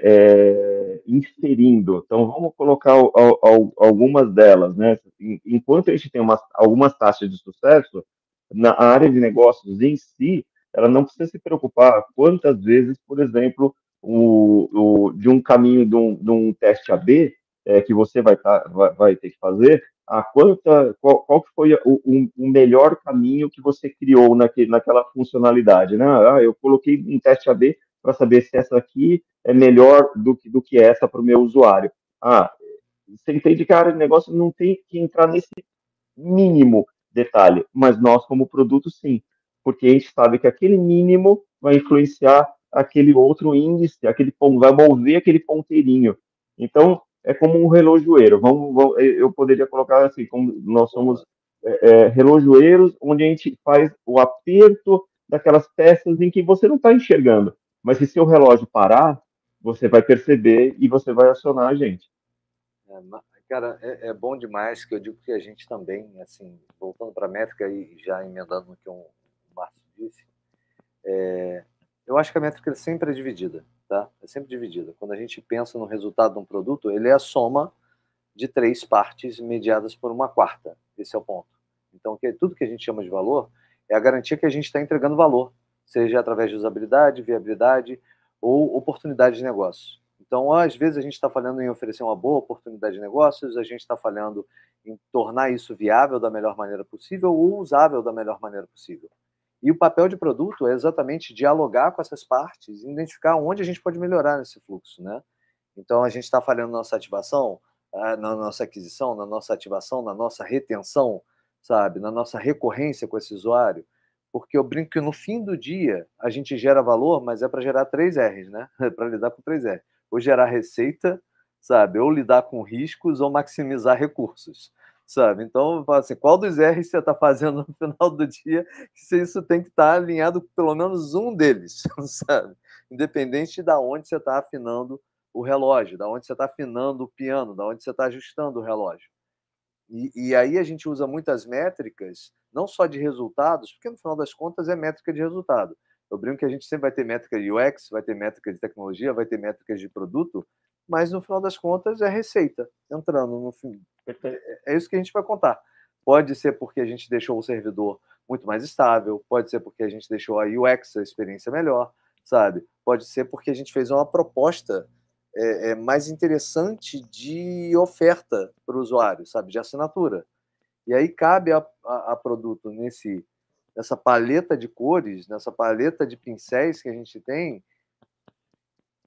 é, inferindo. Então, vamos colocar al- al- algumas delas, né? Enquanto a gente tem umas, algumas taxas de sucesso, na área de negócios em si, ela não precisa se preocupar quantas vezes, por exemplo, o, o- de um caminho de um, de um teste A B é, que você vai, tá, vai, vai ter que fazer, a quanta, qual, qual que foi o, o, o melhor caminho que você criou naquele, naquela funcionalidade, né? Ah, eu coloquei um teste A B para saber se essa aqui é melhor do que, do que essa para o meu usuário. Ah, você entende que a área de negócio não tem que entrar nesse mínimo detalhe, mas nós, como produto, sim, porque a gente sabe que aquele mínimo vai influenciar aquele outro índice, aquele pon- vai mover aquele ponteirinho. Então, é como um relojoeiro. Vamos, vamos- eu poderia colocar assim, como nós somos é, é, relojoeiros, onde a gente faz o aperto daquelas peças em que você não está enxergando. Mas se seu relógio parar, você vai perceber e você vai acionar a gente. É, cara, é, é bom demais que eu digo que a gente também, assim, voltando para a métrica e já emendando no que o Márcio disse, é, eu acho que a métrica sempre é dividida, tá? É sempre dividida. Quando a gente pensa no resultado de um produto, ele é a soma de três partes mediadas por uma quarta. Esse é o ponto. Então, que, tudo que a gente chama de valor é a garantia que a gente está entregando valor, seja através de usabilidade, viabilidade ou oportunidade de negócio. Então, às vezes, a gente está falando em oferecer uma boa oportunidade de negócios, a gente está falando em tornar isso viável da melhor maneira possível ou usável da melhor maneira possível. E o papel de produto é exatamente dialogar com essas partes e identificar onde a gente pode melhorar nesse fluxo, né? Então, a gente está falando na nossa ativação, na nossa aquisição, na nossa ativação, na nossa retenção, sabe? Na nossa recorrência com esse usuário. Porque eu brinco que no fim do dia a gente gera valor, mas é para gerar três R's, né? É para lidar com três R's. Ou gerar receita, sabe? Ou lidar com riscos ou maximizar recursos, sabe? Então, assim, qual dos R's você está fazendo no final do dia? Que isso tem que estar alinhado com pelo menos um deles, sabe? Independente de onde você está afinando o relógio, da onde você está afinando o piano, da onde você está ajustando o relógio. E, e aí a gente usa muitas métricas, não só de resultados, porque no final das contas é métrica de resultado. Eu brinco que a gente sempre vai ter métrica de U X, vai ter métrica de tecnologia, vai ter métricas de produto, mas no final das contas é receita entrando no fim. É isso que a gente vai contar. Pode ser porque a gente deixou o servidor muito mais estável, pode ser porque a gente deixou a U X, a experiência melhor, sabe? Pode ser porque a gente fez uma proposta é, é mais interessante de oferta para o usuário, sabe? De assinatura. E aí cabe a, a, a produto nesse, nessa paleta de cores, nessa paleta de pincéis que a gente tem,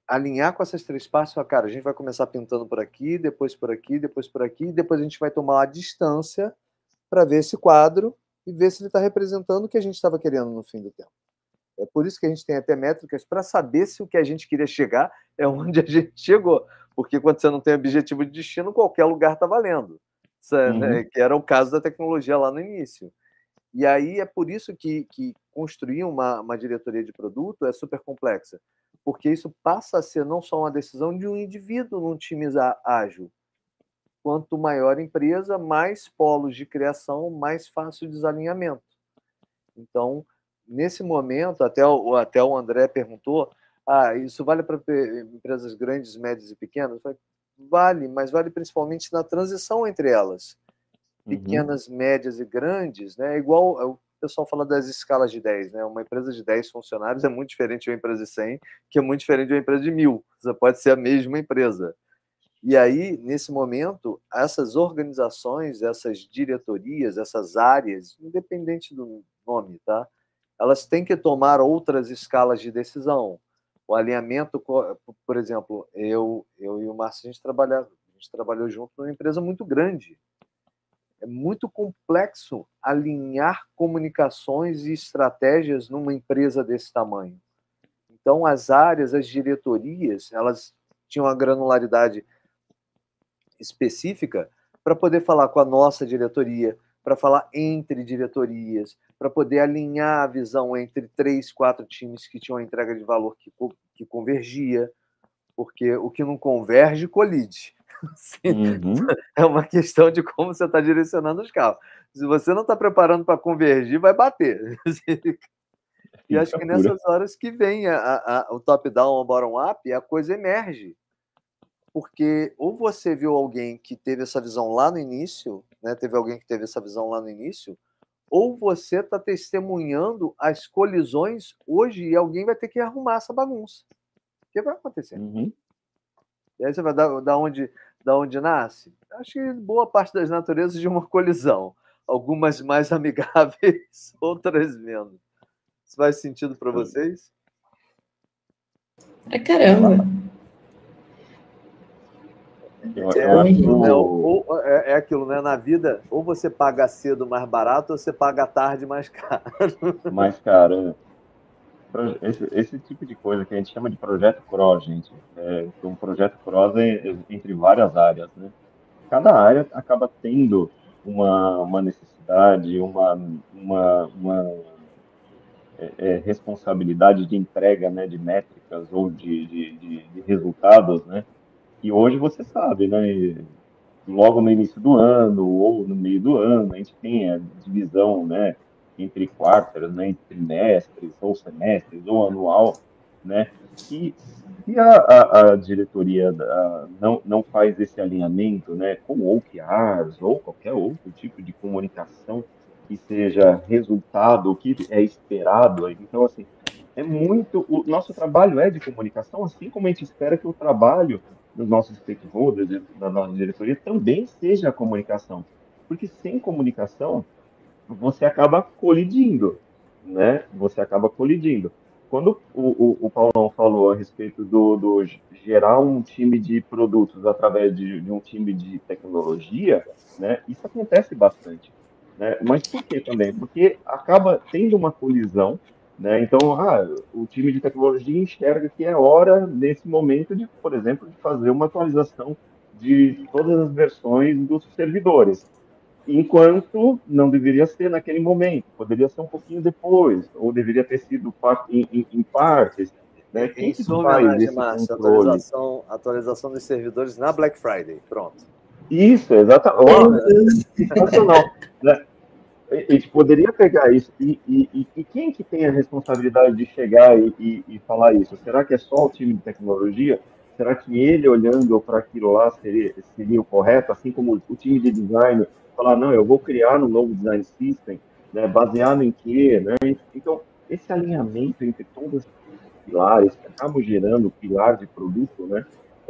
alinhar com essas três partes, falar, cara, a gente vai começar pintando por aqui, depois por aqui, depois por aqui, e depois a gente vai tomar uma distância para ver esse quadro e ver se ele está representando o que a gente estava querendo no fim do tempo. É por isso que a gente tem até métricas para saber se o que a gente queria chegar é onde a gente chegou. Porque quando você não tem objetivo de destino, qualquer lugar está valendo. Isso é, uhum. né, que era o caso da tecnologia lá no início. E aí é por isso que, que construir uma, uma diretoria de produto é super complexa. Porque isso passa a ser não só uma decisão de um indivíduo num time ágil. Quanto maior a empresa, mais polos de criação, mais fácil o desalinhamento. Então, nesse momento, até o, até o André perguntou, ah, isso vale para empresas grandes, médias e pequenas? Eu falei, vale, mas vale principalmente na transição entre elas. Pequenas, uhum. médias e grandes, né? Igual o pessoal fala das escalas de dez, né? Uma empresa de dez funcionários é muito diferente de uma empresa de cem, que é muito diferente de uma empresa de mil. Você pode ser a mesma empresa. E aí, nesse momento, essas organizações, essas diretorias, essas áreas, independente do nome, tá? Elas têm que tomar outras escalas de decisão. O alinhamento, por exemplo, eu, eu e o Márcio, a gente, trabalha, a gente trabalhou junto numa empresa muito grande. É muito complexo alinhar comunicações e estratégias numa empresa desse tamanho. Então, as áreas, as diretorias, elas tinham uma granularidade específica para poder falar com a nossa diretoria, para falar entre diretorias, para poder alinhar a visão entre três, quatro times que tinham a entrega de valor que, que convergia, porque o que não converge, colide. Uhum. É uma questão de como você está direcionando os carros. Se você não está preparando para convergir, vai bater. E acho que nessas horas que vem a, a, o top-down ou bottom-up, a coisa emerge. Porque ou você viu alguém que teve essa visão lá no início, né? Teve alguém que teve essa visão lá no início, ou você está testemunhando as colisões hoje e alguém vai ter que arrumar essa bagunça. O que vai acontecer? Uhum. E aí você vai dar, dar onde, da onde nasce? Acho que boa parte das naturezas de uma colisão. Algumas mais amigáveis, outras menos. Isso faz sentido para vocês? É caramba! Eu, eu acho que... é, ou, é, é aquilo, né? Na vida, ou você paga cedo mais barato, ou você paga tarde mais caro. Mais caro, né? Esse, esse tipo de coisa que a gente chama de projeto cross, gente. É um projeto cross é entre várias áreas, né? Cada área acaba tendo uma, uma necessidade, uma, uma, uma é, é, responsabilidade de entrega, né? De métricas ou de, de, de, de resultados, né? E hoje você sabe, né? Logo no início do ano ou no meio do ano, a gente tem a divisão, né? Entre quartos, né? Entre trimestres, ou semestres, ou anual, né? E se a, a, a diretoria a, não, não faz esse alinhamento, né? Com O K Rs ou qualquer outro tipo de comunicação que seja resultado, o que é esperado, então, assim, é muito... O nosso trabalho é de comunicação, assim como a gente espera que o trabalho dos nossos stakeholders, da nossa diretoria, também seja a comunicação. Porque sem comunicação, você acaba colidindo, né? Você acaba colidindo. Quando o, o, o Paulão falou a respeito do, do gerar um time de produtos através de, de um time de tecnologia, né? Isso acontece bastante, né? Mas por que também? Porque acaba tendo uma colisão, né? Então, ah, o time de tecnologia enxerga que é hora, nesse momento, de, por exemplo, de fazer uma atualização de todas as versões dos servidores, enquanto não deveria ser naquele momento, poderia ser um pouquinho depois, ou deveria ter sido em, em, em partes. Né? Quem que faz esse Márcio, controle? Atualização, atualização dos servidores na Black Friday, pronto. Isso, exatamente. Sensacional. Né? A gente poderia pegar isso, e, e, e quem que tem a responsabilidade de chegar e, e, e falar isso? Será que é só o time de tecnologia? Será que ele, olhando para aquilo lá, seria, seria o correto? Assim como o time de design falar, não, eu vou criar um novo design system, né, baseado em quê? Né? Então, esse alinhamento entre todos os pilares que acabam gerando o pilar de produto, né,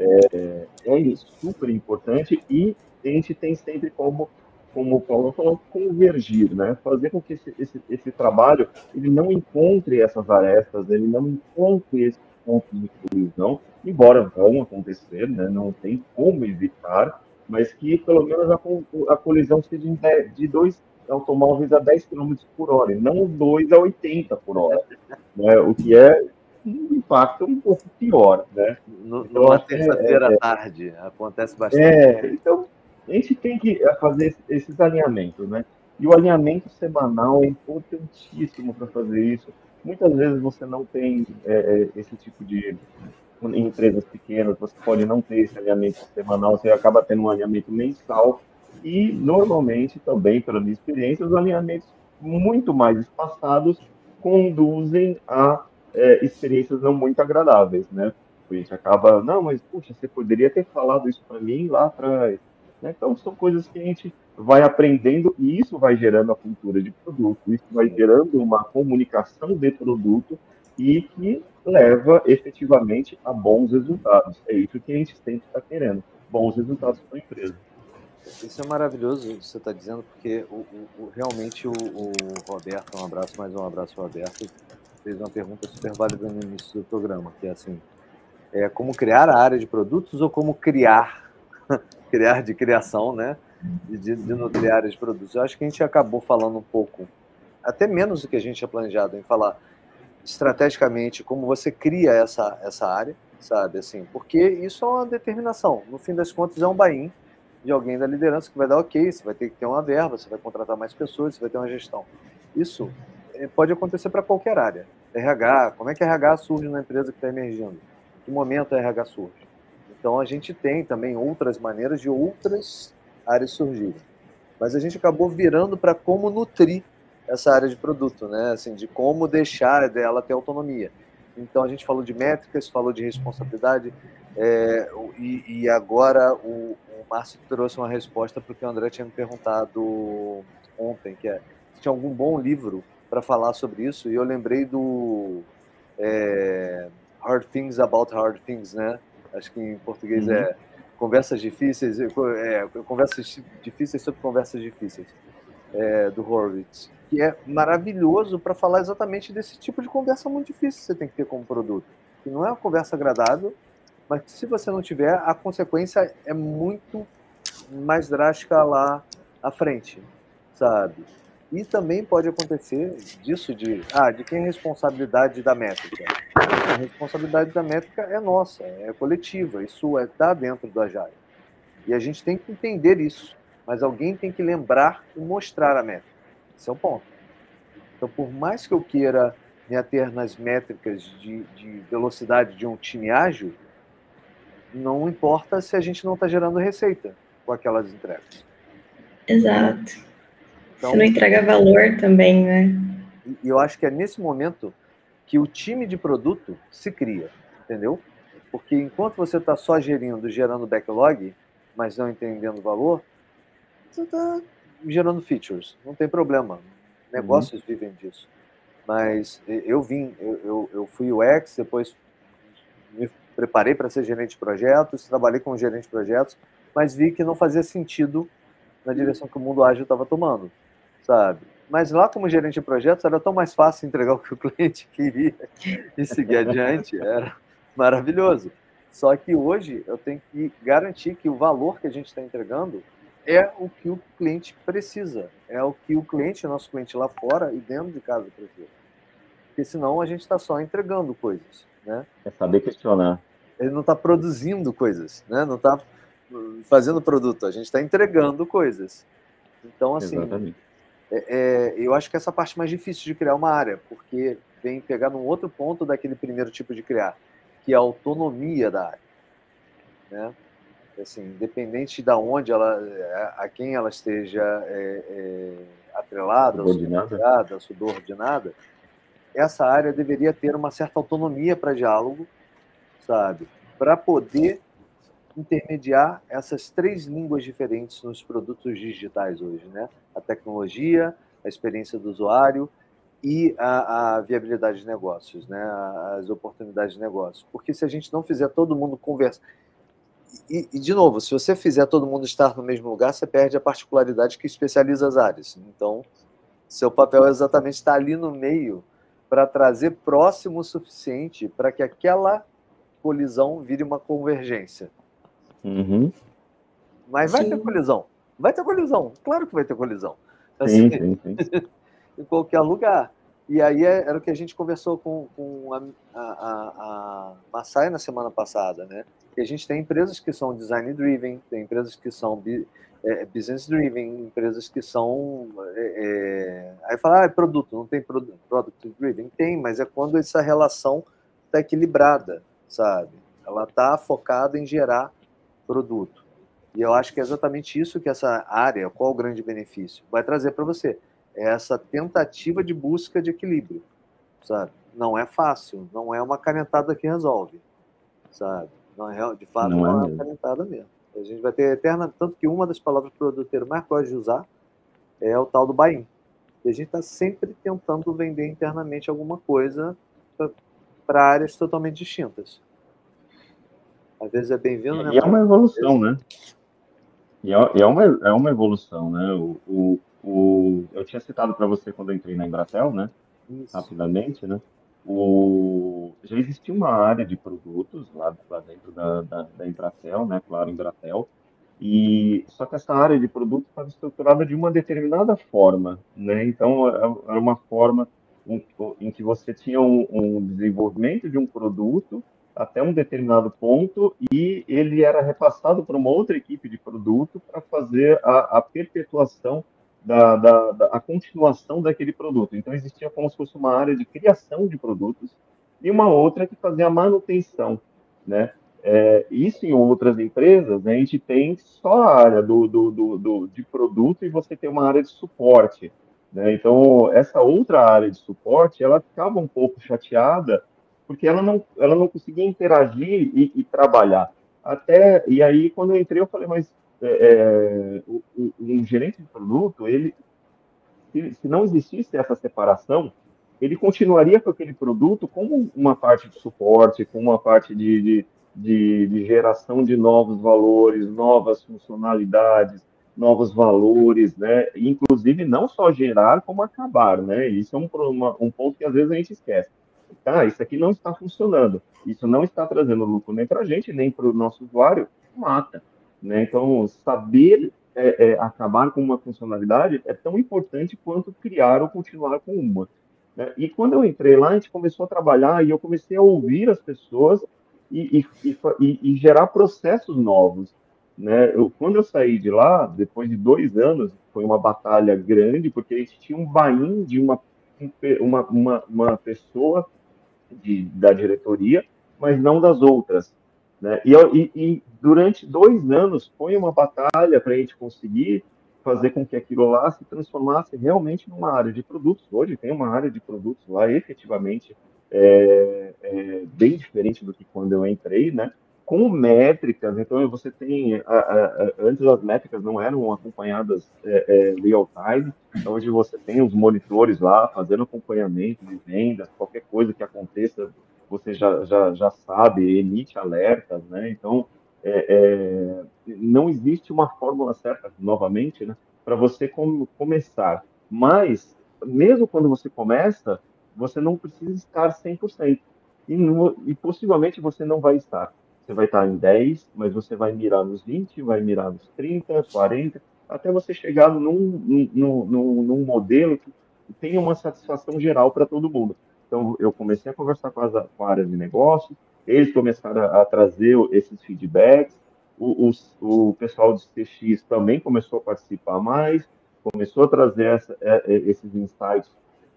é, é super importante, e a gente tem sempre como como o Paulo falou, convergir, né? Fazer com que esse, esse, esse trabalho ele não encontre essas arestas, ele não encontre esse, pontos de colisão, embora vão acontecer, né, não tem como evitar, mas que pelo menos a, a colisão seja de dois automóveis a dez quilômetros por hora, e não dois a oitenta por hora, né, o que é um impacto um pouco pior, né? No, então, numa terça-feira à é, tarde, acontece bastante. É, então, a gente tem que fazer esses alinhamentos, né? E o alinhamento semanal é importantíssimo para fazer isso. Muitas vezes você não tem é, esse tipo de... Em empresas pequenas, você pode não ter esse alinhamento semanal, você acaba tendo um alinhamento mensal. E, normalmente, também, pela minha experiência, os alinhamentos muito mais espaçados conduzem a é, experiências não muito agradáveis, né? A gente acaba, não, mas, puxa, você poderia ter falado isso para mim lá atrás. Né? Então, são coisas que a gente vai aprendendo e isso vai gerando a cultura de produto, isso vai gerando uma comunicação de produto e que leva efetivamente a bons resultados. É isso que a gente sempre está querendo, bons resultados para a empresa. Isso é maravilhoso o que você está dizendo, porque o, o, o, realmente o, o Roberto, um abraço, mais um abraço, Roberto, fez uma pergunta super válida no início do programa, que é assim, é como criar a área de produtos ou como criar, criar de criação, né? De, de nutrir a área de produtos. Eu acho que a gente acabou falando um pouco, até menos do que a gente tinha planejado, em falar estrategicamente como você cria essa, essa área, sabe? Assim, porque isso é uma determinação. No fim das contas, é um buy-in de alguém da liderança que vai dar ok, você vai ter que ter uma verba, você vai contratar mais pessoas, você vai ter uma gestão. Isso pode acontecer para qualquer área. R H, como é que R H surge na empresa que está emergindo? Em que momento a R H surge? Então, a gente tem também outras maneiras de outras áreas surgirem. Mas a gente acabou virando para como nutrir essa área de produto, né? Assim, de como deixar dela ter autonomia. Então, a gente falou de métricas, falou de responsabilidade, é, e, e agora o, o Márcio trouxe uma resposta para o que o André tinha me perguntado ontem, que é, se tinha algum bom livro para falar sobre isso, e eu lembrei do é, Hard Things About Hard Things, né? Acho que em português uhum. é Conversas Difíceis, é, Conversas Difíceis sobre Conversas Difíceis, é, do Horowitz, que é maravilhoso para falar exatamente desse tipo de conversa muito difícil que você tem que ter como produto. Que não é uma conversa agradável, mas que, se você não tiver, a consequência é muito mais drástica lá à frente, sabe? E também pode acontecer disso de, ah, de quem é a responsabilidade da métrica? A responsabilidade da métrica é nossa, é coletiva, isso está dentro do Agile. E a gente tem que entender isso, mas alguém tem que lembrar e mostrar a métrica. Esse é o ponto. Então, por mais que eu queira me ater nas métricas de, de velocidade de um time ágil, não importa se a gente não está gerando receita com aquelas entregas. Exato. Então, se não entrega valor também, né? E eu acho que é nesse momento que o time de produto se cria, entendeu? Porque enquanto você está só gerindo, gerando backlog, mas não entendendo valor, você está gerando features, não tem problema. Negócios uhum. vivem disso. Mas eu vim, eu, eu, eu fui U X, depois me preparei para ser gerente de projetos, trabalhei como gerente de projetos, mas vi que não fazia sentido na direção que o mundo ágil estava tomando, sabe? Mas lá, como gerente de projetos, era tão mais fácil entregar o que o cliente queria e seguir adiante, era maravilhoso. Só que hoje eu tenho que garantir que o valor que a gente está entregando é o que o cliente precisa, é o que o cliente, nosso cliente lá fora e dentro de casa precisa. Porque senão a gente está só entregando coisas, né? É saber questionar. Ele não está produzindo coisas, né? Não está fazendo produto, a gente está entregando coisas. Então, assim, é, é, eu acho que essa parte é mais difícil de criar uma área, porque vem pegar num outro ponto daquele primeiro tipo de criar, que é a autonomia da área, né? Assim, independente de onde ela, a quem ela esteja é, é, atrelada, subordinada, subordinada, essa área deveria ter uma certa autonomia para diálogo, sabe? Para poder intermediar essas três línguas diferentes nos produtos digitais hoje, né? A tecnologia, a experiência do usuário e a, a viabilidade de negócios, né? As oportunidades de negócio. Porque se a gente não fizer todo mundo conversar... E, e, de novo, se você fizer todo mundo estar no mesmo lugar, você perde a particularidade que especializa as áreas. Então, seu papel é exatamente estar ali no meio para trazer próximo o suficiente para que aquela colisão vire uma convergência. Uhum. Mas vai Sim. ter colisão. Vai ter colisão. Claro que vai ter colisão. Assim, Sim, sim, sim. em qualquer lugar. E aí era o que a gente conversou com, com a, a, a Massai na semana passada, né? Que a gente tem empresas que são design-driven, tem empresas que são é, business-driven, empresas que são... É, é... Aí fala, ah, é produto, não tem product-driven? Tem, mas é quando essa relação está equilibrada, sabe? Ela está focada em gerar produto. E eu acho que é exatamente isso que essa área, qual o grande benefício, vai trazer para você. É essa tentativa de busca de equilíbrio, sabe? Não é fácil, não é uma canetada que resolve, sabe? Não é, de fato, Não não é é uma mesmo. canetada mesmo. A gente vai ter eterna... Tanto que uma das palavras que o produteiro mais gosta de usar é o tal do buy-in. E a gente está sempre tentando vender internamente alguma coisa para áreas totalmente distintas. Às vezes é bem-vindo, né? E é uma evolução, vezes... né? E é, é, uma, é uma evolução, né? O, o, o, eu tinha citado para você quando eu entrei na Embratel, né? Isso. Rapidamente, né? O, já existia uma área de produtos lá, lá dentro da, da, da Embratel, né? Claro, Embratel. E só que essa área de produtos estava estruturada de uma determinada forma, né? Então era uma forma em, em que você tinha um, um desenvolvimento de um produto até um determinado ponto e ele era repassado para uma outra equipe de produto para fazer a, a perpetuação da, da, da a continuação daquele produto. Então existia como se fosse uma área de criação de produtos e uma outra que fazia a manutenção, né? É, isso em outras empresas, né, a gente tem só a área do, do, do, do, de produto e você tem uma área de suporte, né? Então, essa outra área de suporte, ela ficava um pouco chateada porque ela não, ela não conseguia interagir e, e trabalhar. Até, e aí, quando eu entrei, eu falei, mas é, o, o, um gerente de produto, ele, se, se não existisse essa separação, ele continuaria com aquele produto como uma parte de suporte, com uma parte de, de, de, de geração de novos valores, novas funcionalidades, novos valores, né? Inclusive, não só gerar, como acabar, né? Isso é um, uma, um ponto que às vezes a gente esquece. Ah, isso aqui não está funcionando, isso não está trazendo lucro nem para a gente, nem para o nosso usuário, mata, né? Então, saber é, é, acabar com uma funcionalidade é tão importante quanto criar ou continuar com uma, né? E quando eu entrei lá, a gente começou a trabalhar e eu comecei a ouvir as pessoas e, e, e, e gerar processos novos, né? Eu, quando eu saí de lá, depois de dois anos, foi uma batalha grande, porque a gente tinha um buy-in de uma, uma, uma, uma pessoa de, da diretoria, mas não das outras, né? E, e, e durante dois anos foi uma batalha para a gente conseguir fazer com que aquilo lá se transformasse realmente numa área de produtos. Hoje tem uma área de produtos lá efetivamente é, é, bem diferente do que quando eu entrei, né? Com métricas, então você tem, a, a, antes as métricas não eram acompanhadas é, é, real time, então hoje você tem os monitores lá fazendo acompanhamento de vendas, qualquer coisa que aconteça, você já, já, já sabe, emite alertas, né? Então, é, é, não existe uma fórmula certa, novamente, né, para você com, começar, mas, mesmo quando você começa, você não precisa estar cem por cento, e, no, e possivelmente você não vai estar. Você vai estar em dez, mas você vai mirar nos vinte, vai mirar nos trinta, quarenta, até você chegar num, num, num, num modelo que tenha uma satisfação geral para todo mundo. Então, eu comecei a conversar com, as, com a área de negócio, eles começaram a, a trazer esses feedbacks, o, o, o pessoal de C X também começou a participar mais, começou a trazer essa, esses insights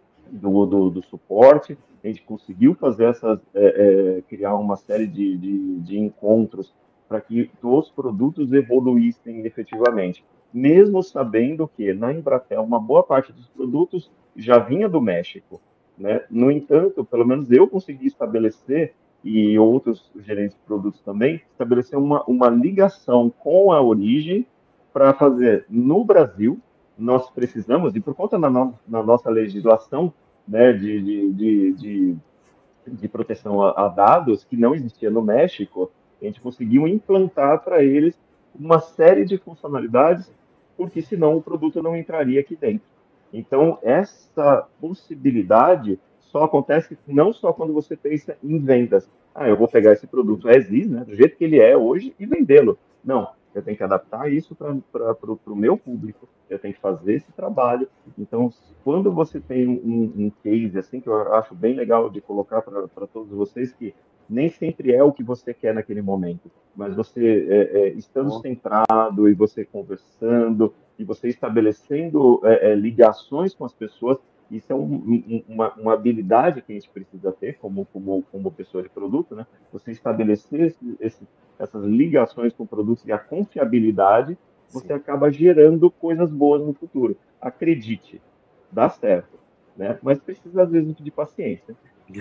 do, do, do suporte, a gente conseguiu fazer essas, é, é, criar uma série de, de, de encontros para que os produtos evoluíssem efetivamente, mesmo sabendo que na Embratel uma boa parte dos produtos já vinha do México, né? No entanto, pelo menos eu consegui estabelecer, e outros gerentes de produtos também, estabelecer uma, uma ligação com a origem para fazer no Brasil. Nós precisamos, e por conta da no, na nossa legislação, né, de, de, de, de, de proteção a, a dados, que não existia no México, a gente conseguiu implantar para eles uma série de funcionalidades, porque senão o produto não entraria aqui dentro. Então, essa possibilidade só acontece não só quando você pensa em vendas. Ah, eu vou pegar esse produto as is, né, do jeito que ele é hoje e vendê-lo. Não, eu tenho que adaptar isso para o meu público, eu tenho que fazer esse trabalho. Então, quando você tem um, um case assim, que eu acho bem legal de colocar para todos vocês, que nem sempre é o que você quer naquele momento, mas você é, é, estando centrado e você conversando e você estabelecendo é, é, ligações com as pessoas, isso é um, um, uma, uma habilidade que a gente precisa ter como, como, como pessoa de produto, né? Você estabelecer esse, esse, essas ligações com produtos e a confiabilidade, você Sim. acaba gerando coisas boas no futuro. Acredite, dá certo, né? Mas precisa, às vezes, de paciência.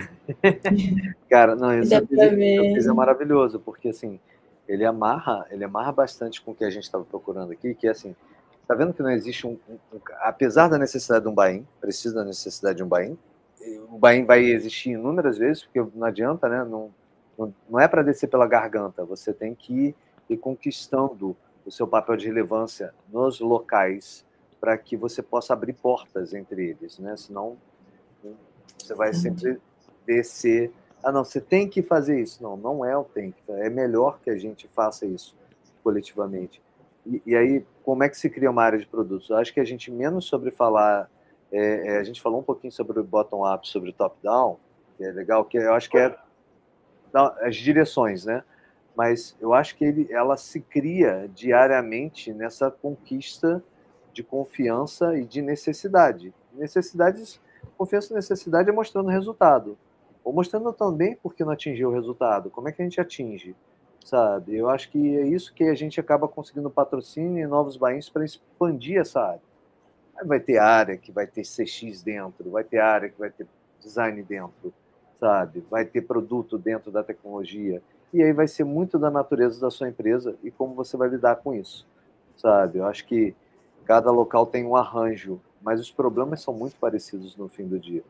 Cara, não, isso eu fiz, eu fiz é maravilhoso, porque assim, ele amarra, ele amarra bastante com o que a gente estava procurando aqui, que é assim, tá vendo que não existe um, um, um apesar da necessidade de um buy-in, precisa da necessidade de um buy-in, o buy-in vai existir inúmeras vezes, porque não adianta, né, não, não, não é para descer pela garganta, você tem que ir conquistando o seu papel de relevância nos locais, para que você possa abrir portas entre eles, né, senão você vai sempre descer, ah não, você tem que fazer isso, não, não é o tem que, é melhor que a gente faça isso coletivamente. E, e aí, como é que se cria uma área de produtos? Eu acho que a gente menos sobre falar, é, é, a gente falou um pouquinho sobre o bottom-up, sobre o top-down, que é legal, que eu acho que é as direções, né? Mas eu acho que ele, ela se cria diariamente nessa conquista de confiança e de necessidade. Necessidades, confiança e necessidade é mostrando resultado. Ou mostrando também porque não atingiu o resultado. Como é que a gente atinge? Sabe? Eu acho que é isso que a gente acaba conseguindo patrocínio e novos buy-ins para expandir essa área. Aí vai ter área que vai ter C X dentro, vai ter área que vai ter design dentro, sabe? Vai ter produto dentro da tecnologia. E aí vai ser muito da natureza da sua empresa e como você vai lidar com isso, sabe? Eu acho que cada local tem um arranjo, mas os problemas são muito parecidos no fim do dia.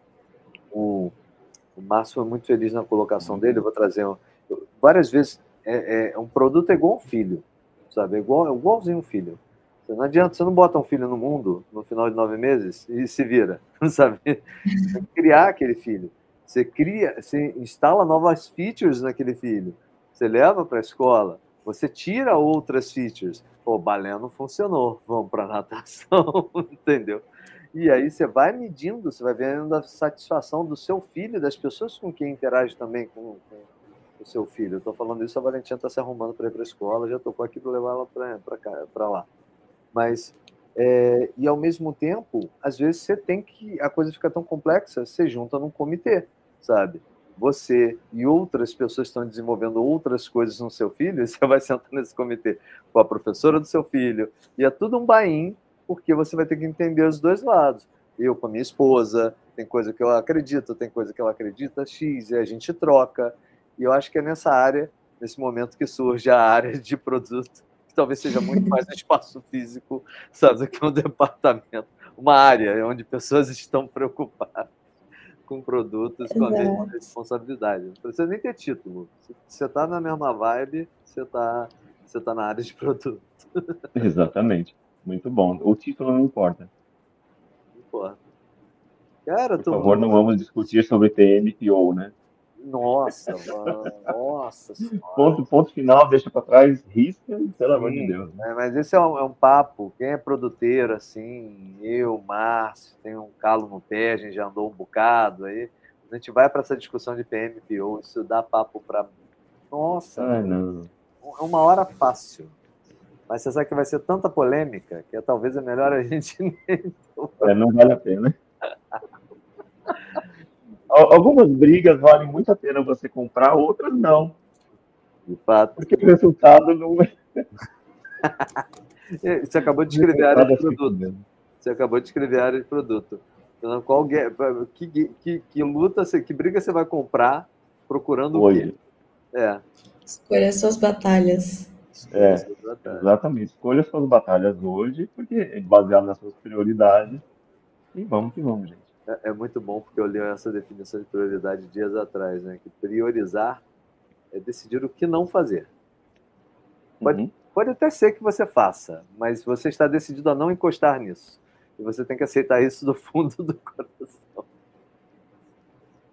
O, o Márcio foi muito feliz na colocação dele, eu vou trazer... Um, várias vezes, é, é, um produto é igual um filho, sabe? É igual, é igualzinho um filho. Não adianta, você não bota um filho no mundo no final de nove meses e se vira, sabe? Você tem que criar aquele filho. Você cria, você instala novas features naquele filho. Você leva para a escola, você tira outras features. Pô, balé não funcionou, vamos para natação, entendeu? E aí você vai medindo, você vai vendo a satisfação do seu filho e das pessoas com quem interage também com, com o seu filho. Eu estou falando isso, a Valentina está se arrumando para ir para a escola, já estou aqui para levar ela para lá. Mas, é, e ao mesmo tempo, às vezes você tem que, a coisa fica tão complexa, você junta num comitê, sabe? Você e outras pessoas estão desenvolvendo outras coisas no seu filho, e você vai sentar nesse comitê com a professora do seu filho, e é tudo um buy-in, porque você vai ter que entender os dois lados. Eu com a minha esposa, tem coisa que eu acredito, tem coisa que ela acredita, X, e a gente troca. E eu acho que é nessa área, nesse momento, que surge a área de produto, que talvez seja muito mais um espaço físico, sabe, do que um departamento. Uma área onde pessoas estão preocupadas com produtos, com a mesma responsabilidade. Não precisa nem ter título. Se você está na mesma vibe, você está você tá na área de produto. Exatamente. Muito bom. O título não importa. Não importa. Cara, Por favor, tô... não vamos discutir sobre T M P O, né? Nossa, mano. Nossa ponto, ponto final, deixa para trás, risca, pelo Sim, amor de Deus. Né? É, mas esse é um, é um papo. Quem é produteiro, assim, eu, Márcio, tem um calo no pé, a gente já andou um bocado aí. A gente vai para essa discussão de P M P O, isso dá papo para. Nossa, Ai, não. É uma hora fácil. Mas você sabe que vai ser tanta polêmica que talvez é melhor a gente nem. É, não vale a pena. Algumas brigas valem muito a pena você comprar, outras não. De fato. Porque o resultado não é. Você acabou de escrever a área de produto. Você acabou de escrever a área de produto. Então, qual, que, que, que luta, que briga você vai comprar procurando Hoje. o quê? É. Escolha suas batalhas. É, exatamente. Escolha suas batalhas hoje, porque é baseado nas suas prioridades. E vamos que vamos, gente. É, é muito bom, porque eu li essa definição de prioridade dias atrás, né? Que priorizar é decidir o que não fazer. Pode, uhum. pode até ser que você faça, mas você está decidido a não encostar nisso. E você tem que aceitar isso do fundo do coração.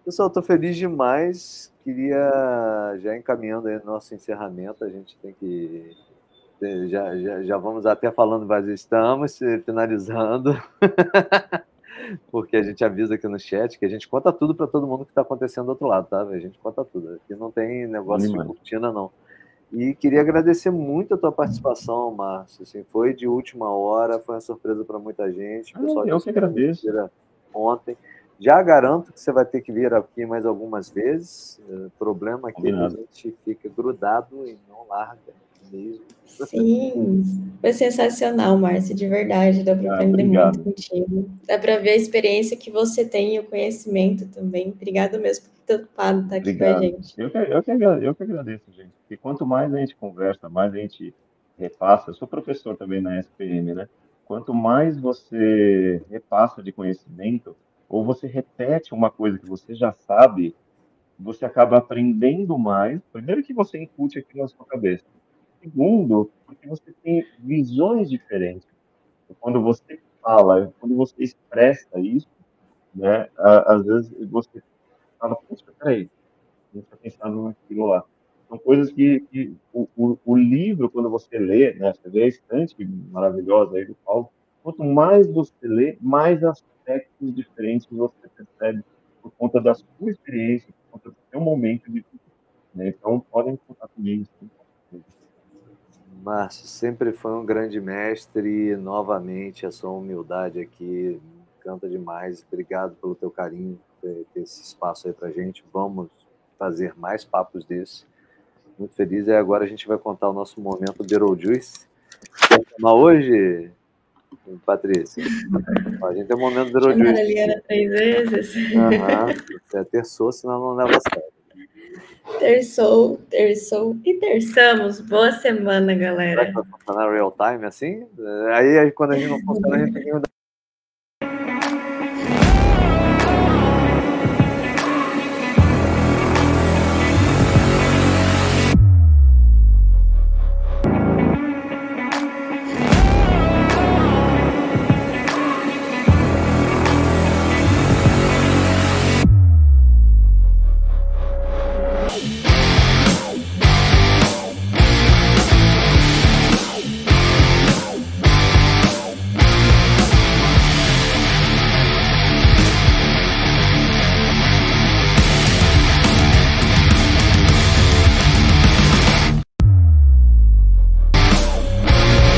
Pessoal, estou feliz demais. Queria, já encaminhando aí o nosso encerramento, a gente tem que... Já, já, já vamos até falando, mas estamos finalizando. Porque a gente avisa aqui no chat que a gente conta tudo para todo mundo que está acontecendo do outro lado, tá? A gente conta tudo. Aqui não tem negócio de cortina, não. E queria agradecer muito a tua participação, Márcio. Assim, foi de última hora, foi uma surpresa para muita gente. O pessoal, eu que agradeço. Ontem. Já garanto que você vai ter que vir aqui mais algumas vezes. O problema aqui é que a gente fica grudado e não larga mesmo. Sim, foi sensacional, Márcio, de verdade. Dá para ah, aprender obrigado. muito contigo. Dá para ver a experiência que você tem e o conhecimento também. Obrigado mesmo por ter topado estar aqui obrigado. com a gente. Eu que, eu, que agradeço, eu que agradeço, gente. Porque quanto mais a gente conversa, mais a gente repassa. Eu sou professor também na S P M, né? Quanto mais você repassa de conhecimento, ou você repete uma coisa que você já sabe, você acaba aprendendo mais. Primeiro que você incute aquilo na sua cabeça. Segundo, porque você tem visões diferentes. Quando você fala, quando você expressa isso, né, às vezes você fala, poxa, peraí, não tinha pensado naquilo lá. São coisas que, que o, o, o livro, quando você lê, né, você vê a estante maravilhosa aí do Paulo, quanto mais você lê, mais aspectos diferentes você percebe por conta da sua experiência, por conta do seu momento de vida. Né? Então, podem contar comigo. Márcio, sempre foi um grande mestre e, novamente, a sua humildade aqui canta demais. Obrigado pelo teu carinho, por ter esse espaço aí pra gente. Vamos fazer mais papos desses. Muito feliz. E agora a gente vai contar o nosso momento Beetlejuice. Quer chamar hoje, Patrícia? A gente tem um momento Beetlejuice. Chamaram a Liana três vezes. Aham. Você terçou, senão não leva a sério. Terçou, terçou e terçamos. Boa semana, galera. Será que vai funcionar real time assim? Aí, quando a gente não funciona, a gente tem que